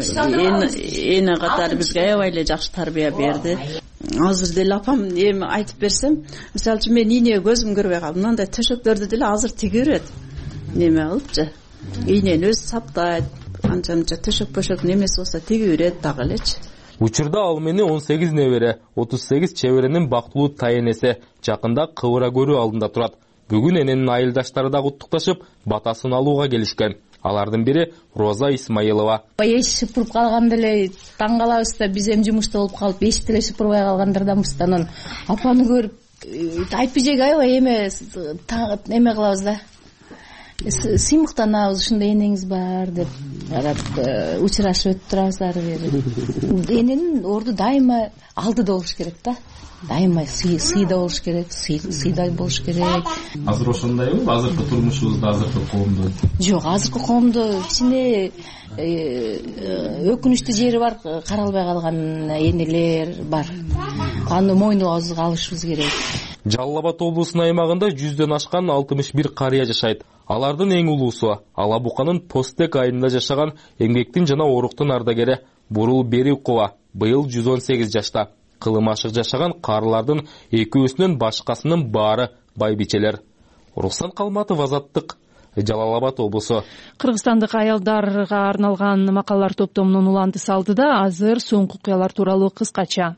Эне катары бизге аябай эле жакшы тарбия берди. Азыр деле апам эми айтып берсем, мисалы үчүн мен ийне көзүм көрбөй калдым. Мындай төшөктөрдү деле азыр тиге берет. Неме кылыпчы? Ийнени өзү саптайт. Анча-мынча төшөк-пөшөк немеси болсо тиге берет дагы элечи. Учурда ал мени он сегиз небере, отуз сегиз чеберенин бактылуу тайенеси жакында кыбыра көрүү алдында турат. Бүгүн эненин айылдаштары да куттукташып, батасын алууга келишкен. Алардын бири Роза Исмаилова. Эш шыпырып калганда эле таң калабыз да, биз эми жумушта болуп калып, эш деле шыпырбай калгандарданбыз да, анан апаны көрүп айтпыжеге аябай эме эме кылабыз да. Сыймыктанабыз, ушундай энеңиз бар деп, карап учурашып өтүп турабыз ары бери. Эненин орду дайыма алдыда болуш керек да. Дайыма сыйда болуш керек, сыйда болуш керек. Азыр ошондойбу? Азыркы турмушубузда, азыркы коомдо? Жок, азыркы коомдо кичине өкүнүчтүү жери бар, каралбай калган энелер бар. Аны мойнубузга алышыбыз керек. Жалал Абад облусунун аймагында жүздөн ашкан алтымыш бир карыя жашайт. Алардын эң улуусу Ала Буканын Постек айылында жашаган эмгектин жана оруктун ардагери Бурул Берикова быйыл жүз он сегиз жашта. Кылым ашык жашаган карылардын экөөсүнөн башкасынын баары байбичелер. Рухсан Калматов, Азаттык, Жалал Абад облусу. Кыргызстандык аялдарга арналган макалалар топтомунун уланты алдыда азыр соңку окуялар тууралуу кыскача.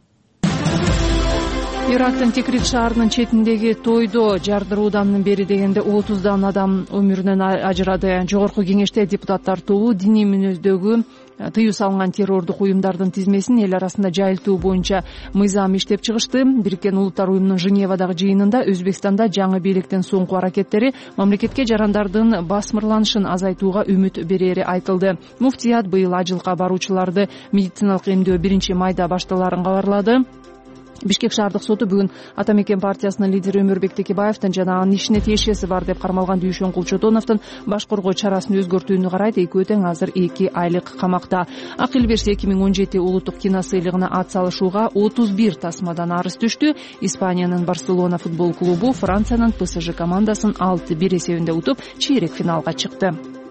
Ирактын Тикрит шаарынын четиндеги тойдо жардыруудан бери дегенде отуздан адам өмүрүнөн ажырады. Жогорку кеңеште депутаттар тобу диний мүнөздөгү тыюу салынган террордук уюмдардын тизмесин эл арасында жайылтуу боюнча мыйзам иштеп чыгышты. Бириккен Улуттар уюмунун Женевадагы жыйынында Өзбекстанда жаңы бийликтин соңку аракеттери мамлекетке жарандардын басмырланышын азайтууга үмүт берери айтылды. Муфтият быйыл ажылка баруучуларды медициналык эмдөө биринчи майда башталаарын кабарлады. Бишкек шаардык соту бүгүн Ата Мекен партиясынын лидери Өмүрбек Текебаевдин жана анын ишине тиешеси бар деп кармалган Дүйшөн Кулчотоновдун баш коргоо чарасын өзгөртүүнү карайт. Экөө тең азыр эки айлык камакта. Акыл берсе эки миң он жети улуттук киносыйлыгына ат салышууга отуз бир тасмадан арыз түштү. Испаниянын Барселона футбол клубу Франциянын Пэ Эс Жэ командасын алты бир эсебинде утуп, чейрек финалга чыкты.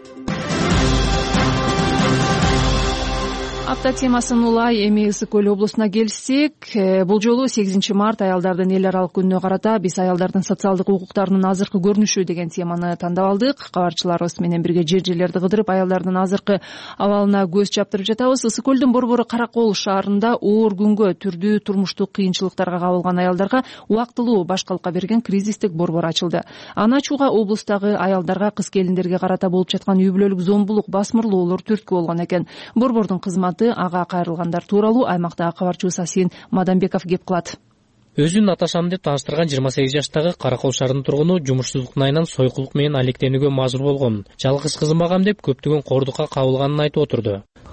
Апта темасын улай эми Ысык Көл облусуна келсек, бул жолу сегизинчи март аялдардын эл аралык күнүнө карата биз аялдардын социалдык укуктарынын азыркы көрүнүшү деген теманы тандап алдык. Кабарчыларыбыз менен бирге жер жерлерди кыдырып, аялдардын азыркы абалына көз чаптырып жатабыз. Ысык Көлдүн борбору Каракол шаарында оор күнгө, түрдүү турмуштук кыйынчылыктарга кабылган аялдарга убактылуу башкалыкка берген кризистик борбор ачылды. Аны ачууга облустагы аялдарга, кыз келиндерге карата болуп жаткан үй бүлөлүк зомбулук, басмырлоолор түрткү болгон экен. Борбордун кызматы ага кайрылгандар тууралуу аймактагы кабарчыбыз Асин Мадамбеков кеп кылат. Өзүн аташам деп тааныштырган жыйырма сегиз жаштагы Каракол шаарынын тургуну жумушсуздуктун айынан сойкулук менен алектенүүгө мажбур болгон. Жалгыз кызым багам деп көптөгөн кордукка кабылганын айтып отурду.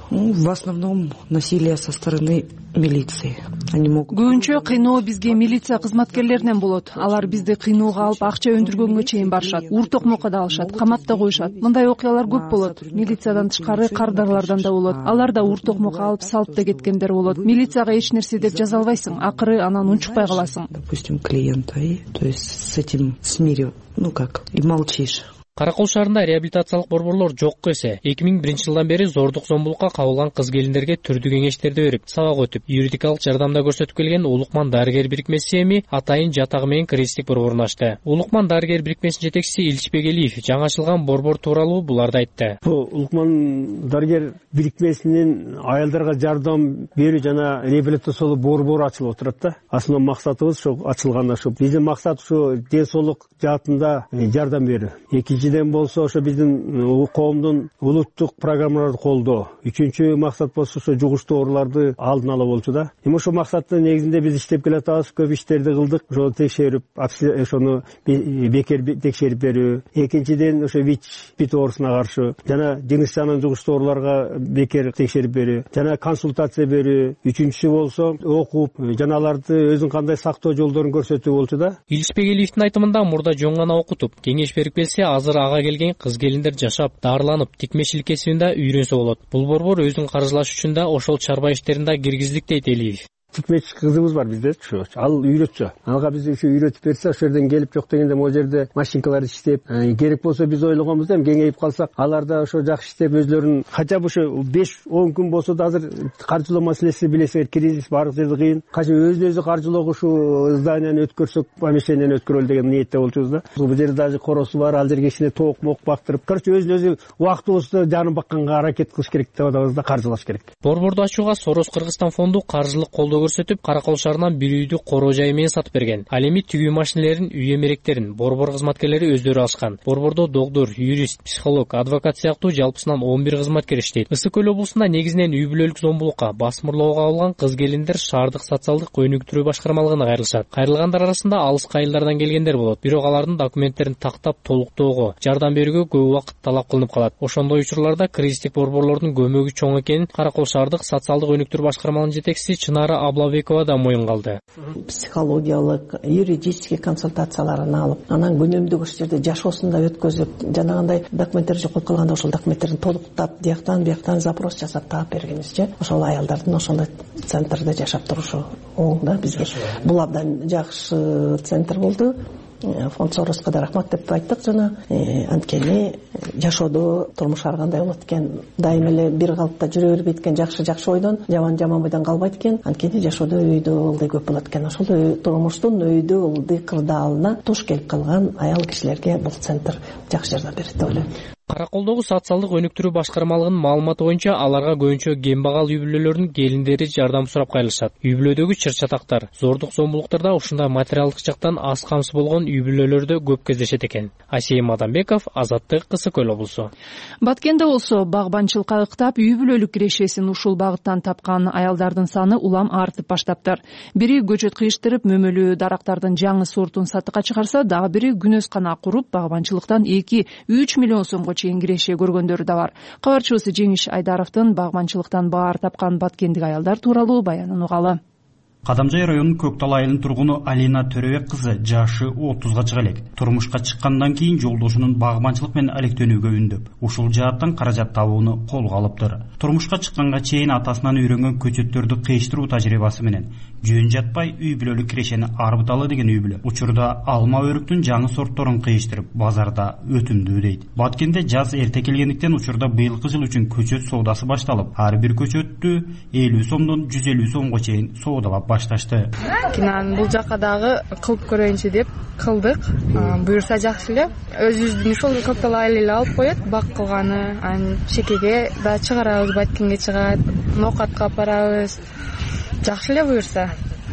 В основном насилие со стороны милиции. Они могут... Көбүнчө кыйноо бизге милиция кызматкерлеринен болот. Алар бизди кыйноого алып акча өндүргөнгө чейин барышат. Ур токмокко да алышат, каматта коюшат. Мындай окуялар көп болот. Милициядан тышкары кардарлардан да болот. Алар да ур токмокко алып салып да кеткендер болот. Милицияга эч нерсе деп жаза албайсың. Акыры анан унчукпай каласың. Допустим, клиента, и то есть с этим смирив, ну как, и молчишь. Каракол шаарында реабилитациялык борборлор жокко эсе эки миң биринчи жылдан бери зордук зомбулукка кабылган кыз келиндерге түрдүү кеңештерди берип, сабак өтүп, юридикалык жардамда көрсөтүп келген Улукман дарыгер бирикмеси эми атайын жатагы менен кризистик борборун ачты. Улукман дарыгер бирикмесинин жетекчиси Иличбегелиев жаңы ачылган борбор тууралуу буларды айтты. Бул Улукман дарыгер бирикмесинин аялдарга жардам берүү жана реабилитациялык борбору ачылып отурат да. Асыл максатыбыз ошо ачылганда ошо. Биздин максат ошо ден соолук жаатында жардам берүү. Экинчиден болсо ошо биздин коомдун улуттук программаларды колдоо. Үчүнчү максат болсо ошо жугуштуу ооруларды алдын ала болчу да. Эми ошо максаттын негизинде биз иштеп келатабыз, көп иштерди кылдык. Ошо текшерип, ошону бекер текшерип берүү. Экинчиден ошо ВИЧ бит оорусуна каршы жана жыныс жанын жугуштуу ооруларга бекер текшерип берүү, жана консультация берүү. Үчүнчүсү болсо окуп, жана аларды өзүнүн кандай сактоо жолдорун көрсөтүү болчу да. Иличбегелиевдин айтымында мурда жөн гана окутуп, кеңеш берип келсе, азыр ага келген кыз келиндер жашап, дарыланып, тикмечилик кесибинде үйрөнсө болот. Бул борбор өзүн каржылаш үчүн да ошол чарба иштерин да киргиздик дейт Элиев. Тикмечи кызыбыз бар бизде, ал үйрөтчү. Алга биз ушу үйрөтүп берсе, ошол жерден келип жок дегенде могу жерде машинкалар иштеп, керек болсо биз ойлогонбуз эми кеңейип калсак, алар да ошо жакшы иштеп өзлөрүн кача ошо беш он күн болсо да азыр каржылоо маселеси билесиңер, кризис баардык жерде кыйын. Кача өзүн өзү каржылоого ушу зданияны өткөрсөк, помещенияны өткөрөлү деген ниетте болчубуз да. Бул жерде даже коросу бар, ал жерге кичине тоок мок бактырып, короче өзүн өзү убактыбызда жанын бакканга аракет кылыш керек деп атабыз да, каржылаш керек. Борборду ачууга Сорос Кыргызстан фонду каржылык колдоо көрсөтүп, Каракол шаарынан бир үйдү короо жайы менен сатып берген. Ал эми тигүү машинелерин, үй эмеректерин борбор кызматкерлери өздөрү алышкан. Борбордо доктор, юрист, психолог, адвокат сыяктуу жалпысынан он бир кызматкер иштейт. Ысык көл облусунда негизинен үй бүлөлүк зомбулукка, басмырлоого кабылган кыз келиндер шаардык социалдык өнүктүрүү башкармалыгына кайрылышат. Кайрылгандар арасында алыс айылдардан келгендер болот. Бирок алардын документтерин тактап толуктоого, жардам берүүгө көп убакыт талап кылынып калат. Ошондой учурларда кризистик борборлордун көмөгү чоң экенин Каракол шаардык социалдык өнүктүрүү башкармалыгынын жетекчиси Чынара Аблабекова да моюн калды. Психологиялык, юридический консультацияларын алып, анан күнүмдүк ошол жерде жашоосунда өткөзүп, жанагындай документтер жоголуп калганда ошол документтерин толуктап, бияктан бияктан запрос жасап таап бергенибизче, ошол аялдардын ошондой центрде жашап турушу оң да бизге. Бул абдан жакшы центр болду. Фонд Сороска да рахмат деп айттык жана анткени жашоодо турмуш ар кандай болот экен, дайым эле бир калыпта жүрө бербейт экен, жакшы жакшы ойдон, жаман жаман ойдон калбайт экен. Анткени жашоодо өйдө ылдый көп болот экен. Ошол турмуштун өйдө ылдый кырдаалына туш келип калган аял кишилерге бул центр жакшы жардам берет деп ойлойм. Караколдогу социалдык өнүктүрүү башкармалыгынын маалыматы боюнча аларга көбүнчө кембагал үй бүлөлөрүнүн келиндери жардам сурап кайрылышат. Үй бүлөдөгү чыр-чатактар, зордук зомбулуктарда ушундай материалдык жактан аз камсыз болгон үй бүлөлөрдө көп кездешет экен. Асейим Адамбеков, Азаттык, Ысык көл облусу. Баткенде болсо багбанчылыкка ыктап, үй бүлөлүк кирешесин ушул багыттан тапкан аялдардын саны улам артып баштаптыр. Бири көчөт кыйыштырып, мөмөлүү дарактардын жаңы сортун сатыкка чыгарса, дагы бири күнөскана куруп, багбанчылыктан эки үч миллион сомго чейин киреше көргөндөрү да бар. Кабарчыбыз Жеңиш Айдаровдун багбанчылыктан баар тапкан баткендик аялдар тууралуу баянын угалы. Кадамжай районунун Көктал айылынын тургуну Алина Төрөбек кызы жашы отузга чыга элек. Турмушка чыккандан кийин жолдошунун багбанчылык менен алектенүүгө үндөп, ушул жааттан каражат табууну колго алыптыр. Турмушка чыкканга чейин атасынан үйрөнгөн көчөттөрдү кыйыштыруу тажрыйбасы менен жөн жатпай үй бүлөлүк кирешени арбыталы деген үй бүлө. Учурда алма өрүктүн жаңы сортторун кыйыштырып, базарда өтүмдүү дейт. Баткенде жаз эрте келгендиктен учурда быйылкы жыл үчүн көчөт соодасы башталып, ар бир көчөттү элүү сомдон жүз элүү сомго чейин соодалап башташты. Кинан бул жака дагы кылып көрөйүнчү деп кылдык. Буюрса жакшы эле. Өзүбүздүн ушул Көктал айыл эле алып коет, бак кылганы, анан шекеге да чыгарабыз, Баткенге чыгат, ноокатка апарабыз. Жакшы эле буюрса.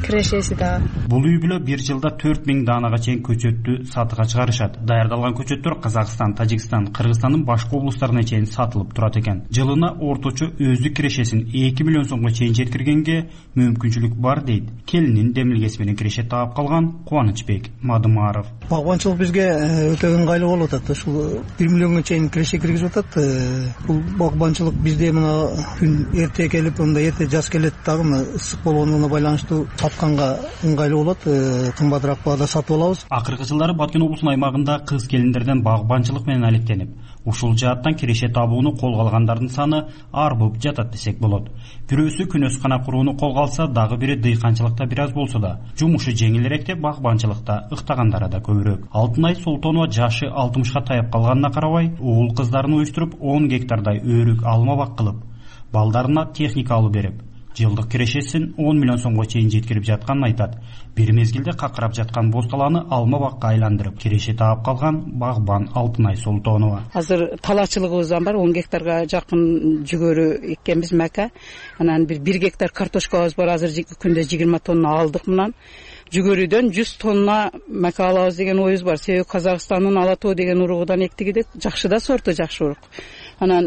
кирешеси дагы. Бул үй бүлө бир жылда төрт миң даанага чейин көчөттү сатыга чыгарышат. Даярдалган көчөттөр Казакстан, Тажикстан, Кыргызстандын башка облустарына чейин сатылып турат экен. Жылына орточо өздүк кирешесин эки миллион сомго чейин жеткиргенге мүмкүнчүлүк бар дейт келинин демилгеси менен киреше таап калган Кубанычбек Мадымаров. Багбанчылык бизге өтө ыңгайлуу болуп атат. Ушул бир миллионго чейин киреше киргизип атат. Бул багбанчылык бизде мына күн эрте келип, мындай эрте жаз келет дагы ысык болгонуна байланыштуу сатканга ыңгайлуу болот. Кымбатыраак баада сатып алабыз. Акыркы жылдары Баткен облусунун аймагында кыз келиндерден багбанчылык менен алектенип, ушул жааттан киреше табууну колго алгандардын саны арбып жатат десек болот. Бирөөсү күнөскана курууну колго алса, дагы бири дыйканчылыкта бир аз болсо да, жумушу жеңилирээк деп багбанчылыкта ыктагандары да көбүрөөк. Алтынай Солтонова жашы алтымышка таяп калганына карабай, уул кыздарын уюштуруп он гектардай өрүк алма бак кылып, балдарына техника алып берип, жылдык кирешесин он миллион сомго чейин жеткирип жатканын айтат. Бир мезгилде какырап жаткан боз талааны алма бакка айландырып, киреше таап калган багбан Алтынай Солтонова. Азыр талаачылыгыбыз бар, он гектарга жакын жүгөрү эккенбиз мака. Анан бир бир гектар картошкабыз бар, азыр күндө жыйырма тонна алдык мындан. Жүгөрүдөн жүз тонна мака алабыз деген оюбуз бар. Себеби Казакстандын Ала тоо деген уругудан эктигидик, жакшы да сорту, жакшы урук. Анан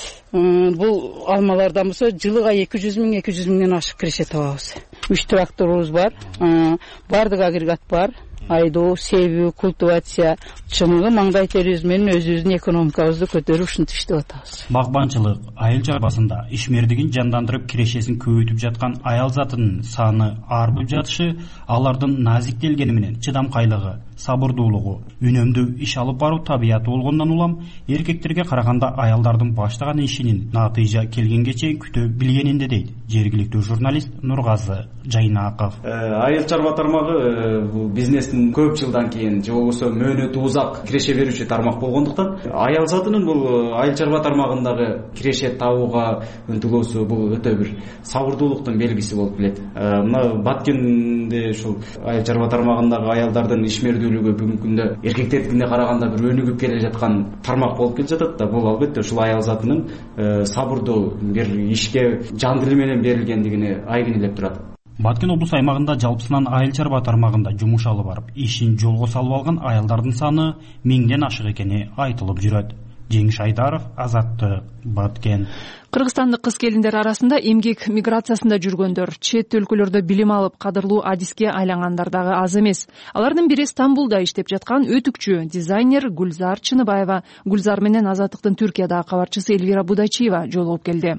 бул алмалардан болсо жылыга эки жүз миң эки жүз миңден ашык киреше табабыз. үч тракторубуз бар, бардык агрегат бар. Айдоо, себүү, культивация, чыныгы маңдай терибиз менен өзүбүздүн экономикабызды көтөрүп ушинтип иштеп атабыз. Багбанчылык айыл чарбасында ишмердигин жандандырып кирешесин көбөйтүп жаткан аял затынын саны арбып жатышы, алардын назиктелгени менен чыдамкайлыгы, сабырдуулугу, үнөмдүү иш алып баруу табияты болгондон улам, эркектерге караганда аялдардын баштаган ишинин натыйжа келгенге чейин күтө билгенинде дейт жергиликтүү журналист Нургазы Жайнаков. Айыл чарба тармагы бул бизнестин көп жылдан кийин же болбосо мөөнөтү узак киреше берүүчү тармак болгондуктан, аял затынын бул айыл чарба тармагындагы киреше табууга ынтылуусу бул өтө бир сабырдуулуктун белгиси болуп келет. Мына Баткенде ушул айыл чарба тармагындагы аялдардын ишмердүүлүгү бүгүнкү күндө эркектердикине караганда бир өнүгүп келе жаткан тармак болуп келе жатат да. Бул албетте ушул аял затынын сабырдуу бир ишке жан дили менен берилгендигине айгинелеп турат. Баткен облус аймагында жалпысынан айыл чарба тармагында жумуш алып барып, ишин жолго салып алган аялдардын саны миңден ашык экени айтылып жүрөт. Жеңиш Айдаров, Азаттык, Баткен. Кыргызстандык кыз келиндер арасында эмгек миграциясында жүргөндөр, чет өлкөлөрдө билим алып, кадырлуу адиске айлангандар дагы аз эмес. Алардын бири Стамбулда иштеп жаткан өтүкчү, дизайнер Гүлзар Чыныбаева. Гүлзар менен Азаттыктын Түркиядагы кабарчысы Элвира Будачиева жолугуп келди.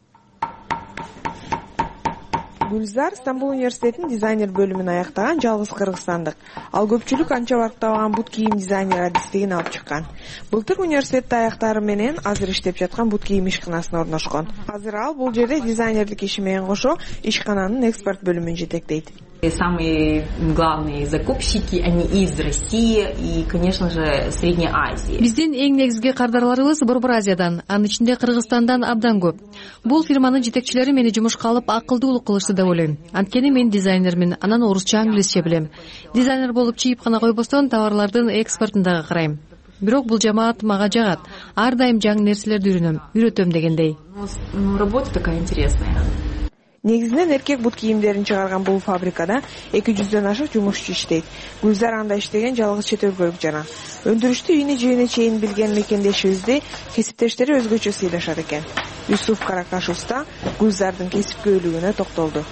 Гүлзар Стамбул университетинин дизайнер бөлүмүн аяктаган жалгыз кыргызстандык. Ал көпчүлүк анча барктабаган бут кийим дизайнер адистигин алып чыккан. Былтыр университетте аяктары менен азыр иштеп жаткан бут кийим ишканасына орношкон. Азыр ал бул жерде дизайнерлик иши менен кошо ишкананын экспорт бөлүмүн жетектейт. Самые главные закупщики, они из России и, конечно же, Средней Азии. Биздин эң негизги кардарларыбыз Борбор Азиядан, анын ичинде Кыргызстандан абдан көп. Бул фирманын жетекчилери мени жумушка алып акылдуулук кылышты деп ойлойм. Анткени мен дизайнермин, анан орусча, англисче билем. Дизайнер болуп чийип гана койбостон товарлардын экспортун дагы карайм. Бирок бул жамаат мага жагат. Ар дайым жаңы нерселерди үйрөнөм, үйрөтөм дегендей. Ну, работа такая интересная. Негизинен эркек бут кийимдерин чыгарган бул фабрикада эки жүздөн ашык жумушчу иштейт. Гүлзар анда иштеген жалгыз чет өлкөлүк жана. Өндүрүштү үйүнө жебине чейин билген мекендешибизди кесиптештери өзгөчө сыйлашат экен. Юсуф Каракаш уста Гүлзардын кесипкөйлүгүнө токтолду.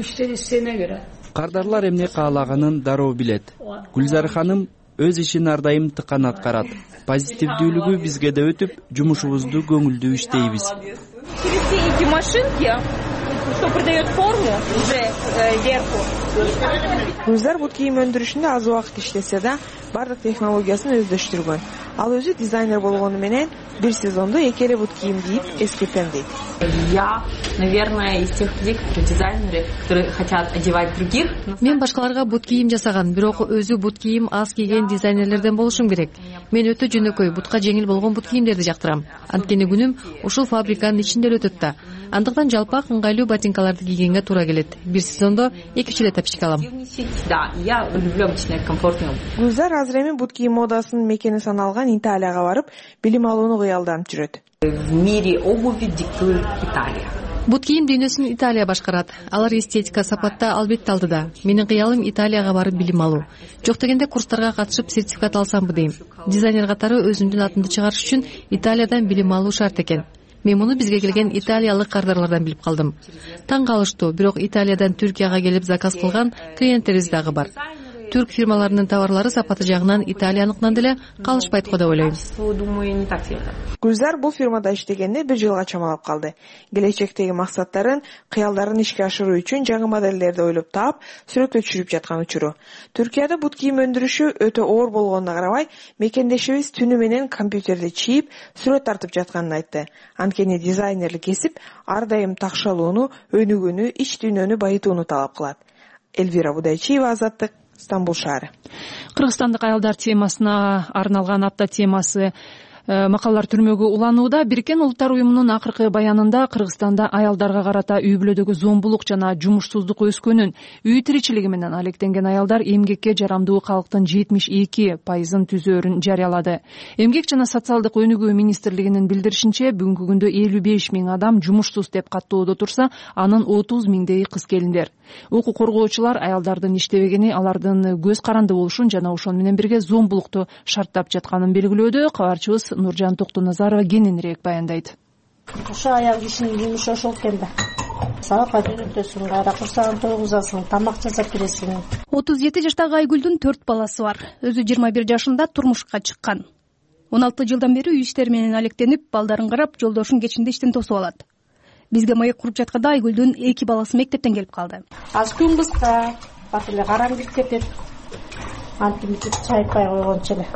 Кардарлар эмне каалаганын дароо билет. Гүлзар ханым өз ишин ар дайым тыкан аткарат. Позитивдүүлүгү бизге да өтүп, жумушубузду көңүлдүү иштейбиз. Через все эти машинки, что придает форму уже вверху. Гүлзар бут кийим өндүрүшүндө аз убакыт иштесе да, бардык технологиясын өздөштүргөн. Ал өзү дизайнер болгону менен бир сезондо эки эле бут кийим кийип эскертем дейт. Я, наверное, из тех людей, которые дизайнеры, которые хотят одевать других. Мен башкаларга бут кийим жасаган, бирок өзү бут кийим аз кийген дизайнерлерден болушум керек. Мен өтө жөнөкөй, бутка жеңил болгон бут кийимдерди жактырам. Анткени күнүм ушул фабриканын ичинде өтөт да. Андыктан жалпак ыңгайлуу ботинкаларды кийгенге туура келет. Бир сезондо эки үч эле тапчык алам. Да, я люблю обычно комфортный. Гүлзар азыр эми бут кийим модасынын мекени саналган Италияга барып, билим алууну кыялданып жүрөт. В мире обуви диктует Италия. бут кийим дүйнөсүн Италия башкарат. Алар эстетика сапатта албетте алдыда. Менин кыялым Италияга барып билим алуу. Жок дегенде курстарга катышып сертификат алсамбы дейм. Дизайнер катары өзүмдүн атымды чыгарыш үчүн Италиядан билим алуу шарт экен. Мен муну бизге келген италиялык кардарлардан билип калдым. Таң калыштуу, бирок Италиядан Түркияга келип заказ кылган клиенттерибиз дагы бар. Түрк фирмаларынын товарлары сапаты жагынан италияныкынан деле калышпайт го деп ойлойм. Гүлзар бул фирмада иштегенде бир жылга чамалап калды. Келечектеги максаттарын, кыялдарын ишке ашыруу үчүн жаңы моделдерди ойлоп таап, сүрөткө түшүрүп жаткан учуру. Түркияда бут кийим өндүрүшү өтө оор болгонуна карабай, мекендешибиз түнү менен компьютерди чийип, сүрөт тартып жатканын айтты. Анткени дизайнерлик кесип ар дайым такшалууну, өнүгүүнү, ич дүйнөнү байытууну талап кылат. Эльвира Будайчиева, Азаттык, Стамбул шаары. Кыргызстандык аялдар темасына арналган апта темасы макалалар түрмөгү уланууда. Бириккен Улуттар уюмунун акыркы баянында Кыргызстанда аялдарга карата үй бүлөдөгү зомбулук жана жумушсуздук өскөнүн, үй тиричилиги менен алектенген аялдар эмгекке жарамдуу калктын жетимиш эки пайызын түзөөрүн жарыялады. Эмгек жана социалдык өнүгүү министрлигинин билдиришинче, бүгүнкү күндө элүү беш миң адам жумушсуз деп каттоодо турса, анын отуз миңдеги кыз келиндер. Укук коргоочулар аялдардын иштебегени, алардын көз каранды болушун жана ошону менен бирге зомбулукту шарттап жатканын белгилөөдө. Кабарчыбыз Нуржан Токтоназарова кененирээк баяндайт. Ошо аял кишинин жумушу ошол экен да. Сабакка үйрөтөсүң, кайра курсагын тойгузасың, тамак жасап бересиң. отуз жети жаштагы Айгүлдүн төрт баласы бар. Өзү жыйырма бир жашында турмушка чыккан. он алты жылдан бери үй иштери менен алектенип, балдарын карап, жолдошун кечинде иштен тосуп алат. Бизге маек куруп жатканда Айгүлдүн эки баласы мектептен келип калды. Аз күн кыска, бат эле караң кирип кетет. Антимитип чайпай койгончу эле.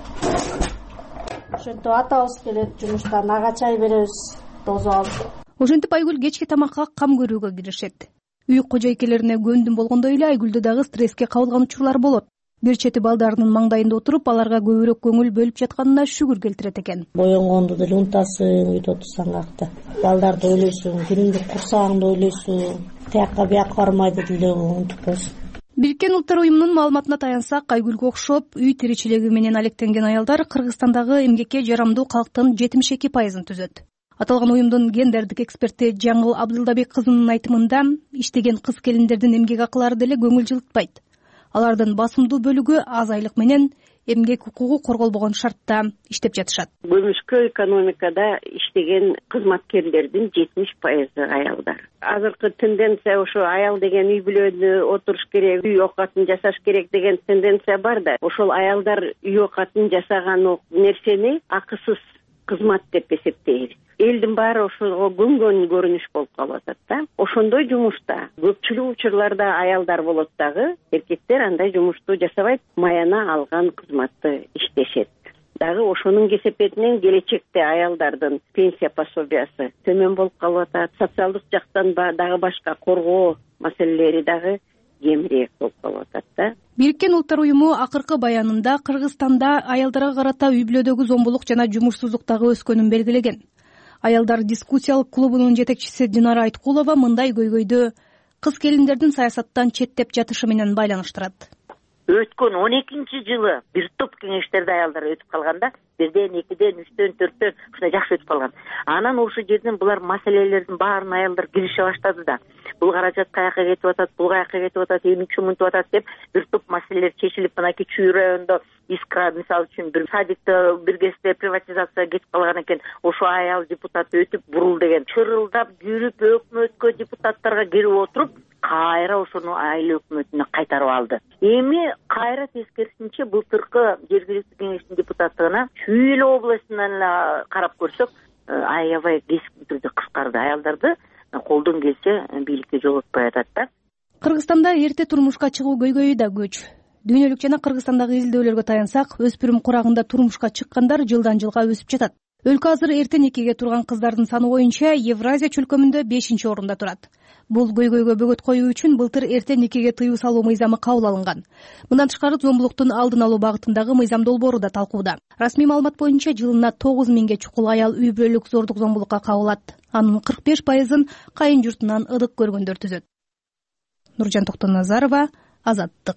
Ошентип атабыз келет жумуштан, ага чай беребиз, тосуп алып. Ошентип Айгүл кечки тамакка кам көрүүгө киришет. Үй кожойкелерине көндүм болгондой эле Айгүлдө дагы стресске кабылган учурлар болот. Бир чети балдарынын маңдайында отуруп, аларга көбүрөөк көңүл бөлүп жатканына шүгүр келтирет экен. Боенгонду деле унутасың, үйдө отурсаң акта. Балдарды ойлойсуң, күнүмдүк курсагыңды ойлойсуң, тияка бияка бармайды деле унутуп коесуң. Бириккен Улуттар уюмунун маалыматына таянсак, Айгүлгө окшоп үй тиричилиги менен алектенген аялдар Кыргызстандагы эмгекке жарамдуу калктын жетимиш эки пайызын түзөт. Аталган уюмдун гендердик эксперти Жаңыл Абдылдабек кызынын айтымында, иштеген кыз келиндердин эмгек акылары деле көңүл жылытпайт. Алардын басымдуу бөлүгү аз айлык менен эмгек укугу корголбогон шартта иштеп жатышат. Көмүшкө экономикада иштеген кызматкерлердин жетимиш пайызы аялдар. Азыркы тенденция ошо аял деген үй бүлөнү отуруш керек, үй оокатын жасаш керек деген тенденция бар да. Ошол аялдар үй оокатын жасаган нерсени акысыз кызмат деп эсептейбиз. Элдин баары ошого көнгөн көрүнүш болуп калып атат да. Ошондой жумушта көпчүлүк учурларда аялдар болот дагы, эркектер андай жумушту жасабайт, маяна алган кызматты иштешет. Дагы ошонун кесепетинен келечекте аялдардын пенсия пособиясы төмөн болуп калып атат. Социалдык жактан дагы башка коргоо маселелери дагы кемирээк болуп калып атат да. Бириккен Улуттар уюму акыркы баянында Кыргызстанда аялдарга карата үй бүлөдөгү зомбулук жана жумушсуздук дагы өскөнүн белгилеген. Аялдар дискуссиялык клубунун жетекчиси Динара Айткулова мындай көйгөйдү кыз келиндердин саясаттан четтеп жатышы менен байланыштырат. Өткөн он экинчи жылы бир топ кеңештерде аялдар өтүп калганда, бирден, экиден, үчтөн, төрттөн ушундай жакшы өтүп калган. Анан ошол жерден булар маселелердин баарын аялдар кирише баштады да. Бул каражат каяка кетип атат, бул каяка кетип атат, эмнече умунтуп атат деп бир топ маселелер чечилип, мынакей Чүй районунда Искра мисалы үчүн бир садикте бир кезде приватизацияга кетип калган экен. Ошо аял депутат өтүп бурул деген. Чырылдап жүрүп өкмөткө депутаттарга кирип отуруп, кайра ошону айыл өкмөтүнө кайтарып алды. Эми кайра тескерисинче былтыркы жергиликтүү кеңештин депутаттыгына Чүй эле областынан карап көрсөк, аябай кескин түрдө кыскарды. Аялдарды колдон келсе бийликке жолотпой атат да. Кыргызстанда эрте турмушка чыгуу көйгөйү да көч. Дүйнөлүк жана Кыргызстандагы изилдөөлөргө таянсак, өспүрүм курагында турмушка чыккандар жылдан жылга өсүп жатат. Өлкө азыр эрте никеге турган кыздардын саны боюнча Евразия чөлкөмүндө бешинчи орунда турат. Бул көйгөйгө бөгөт коюу үчүн былтыр эрте никеге тыюу салуу мыйзамы кабыл алынган. Мындан тышкары зомбулуктун алдын алуу багытындагы мыйзам долбоору да талкууда. Расмий маалымат боюнча жылына тогуз миңге чукул аял үй бүлөлүк зордук зомбулукка кабылат. Анын кырк беш пайызын кайын журтунан ыдык көргөндөр түзөт. Нуржан Токтоназарова, Азаттык.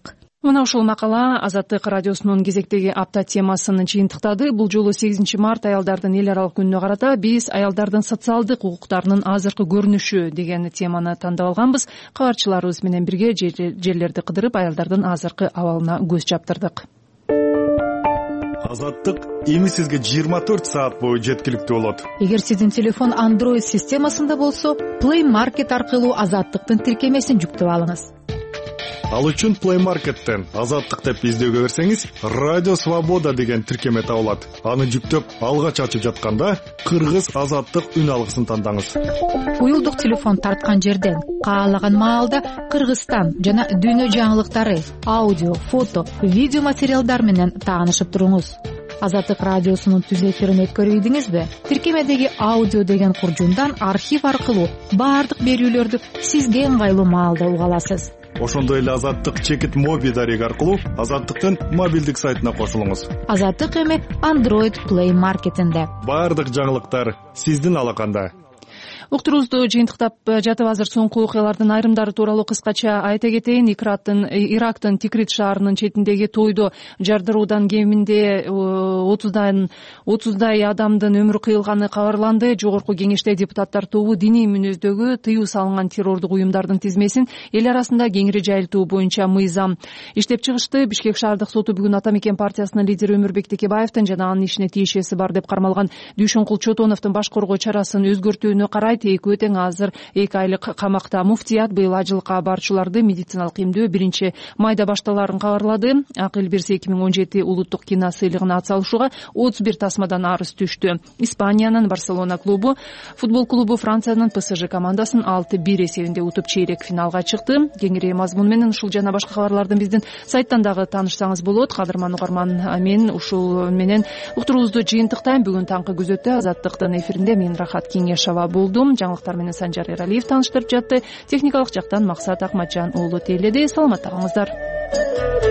мына ушул макала Азаттык радиосунун кезектеги апта темасын жыйынтыктады. Бул жолу сегизинчи март аялдардын эл аралык күнүнө карата биз аялдардын социалдык укуктарынын азыркы көрүнүшү деген теманы тандап алганбыз. Кабарчыларыбыз менен бирге жерлерди кыдырып аялдардын азыркы абалына көз чаптырдык. Азаттык эми сизге жыйырма төрт саат бою жеткиликтүү болот. Эгер сиздин телефон Android системасында болсо, Play Market аркылуу Азаттыктын тиркемесин жүктөп алыңыз. Ал үчүн Play Market'тен Азаттык деп издөөгө берсеңиз, Радио Свобода деген тиркеме табылат. Аны жүктөп, алгач ачып жатканда Кыргыз Азаттык үн алгысын тандаңыз. Уюлдук телефон тарткан жерден каалаган маалда Кыргызстан жана дүйнө жаңылыктары, аудио, фото, видео материалдар менен таанышып туруңуз. Азаттык радиосунун түз эфирин өткөрүп ийдиңизби? Тиркемедеги аудио деген куржундан архив аркылуу баардык берүүлөрдү сизге ыңгайлуу маалда уга аласыз. Ошондой эле Азаттык чекит моби дареги аркылуу Азаттыктын мобилдик сайтына кошулуңуз. Азаттык эми Android Play Market'инде. Баардык жаңылыктар сиздин алаканда. Уктурубузду жыйынтыктап жатып азыр соңку окуялардын айрымдары тууралуу кыскача айта кетейин. Ирактын Ирактын Тикрит шаарынын четиндеги тойдо жардыруудан кеминде отуздан отуздай адамдын өмүрү кыйылганы кабарланды. Жогорку кеңеште депутаттар тобу диний мүнөздөгү тыюу салынган террордук уюмдардын тизмесин эл арасында кеңири жайылтуу боюнча мыйзам иштеп чыгышты. Бишкек шаардык соту бүгүн Ата Мекен партиясынын лидери Өмүрбек Текебаевдин жана анын ишине тиешеси бар деп кармалган Дүйшөнкул Чотоновдун баш коргоо чарасын өзгөртүүнү карайт. Экөө тең азыр эки айлык камакта. Муфтият быйыл ажылыкка барчуларды медициналык эмдөө биринчи майда башталарын кабарлады. Ак эл бирсе эки миң он жети улуттук кино сыйлыгына ат салышууга отуз бир тасмадан арыз түштү. Испаниянын Барселона клубу футбол клубу Франциянын Пэ Эс Жэ командасын алты бир эсебинде утуп чейрек финалга чыкты. Кеңири мазмун менен ушул жана башка кабарлардын биздин сайттан дагы таанышсаңыз болот. Кадырман угарман, мен ушул менен уктуруубузду жыйынтыктайм. Бүгүн таңкы күзөттө Азаттыктын эфиринде мен Рахат Кеңешова болдум. Жаңылыктар менен Санжар Эралиев тааныштырып жатты. Техникалык жактан Максат Акматжан уулу тейледи. Саламатта калыңыздар.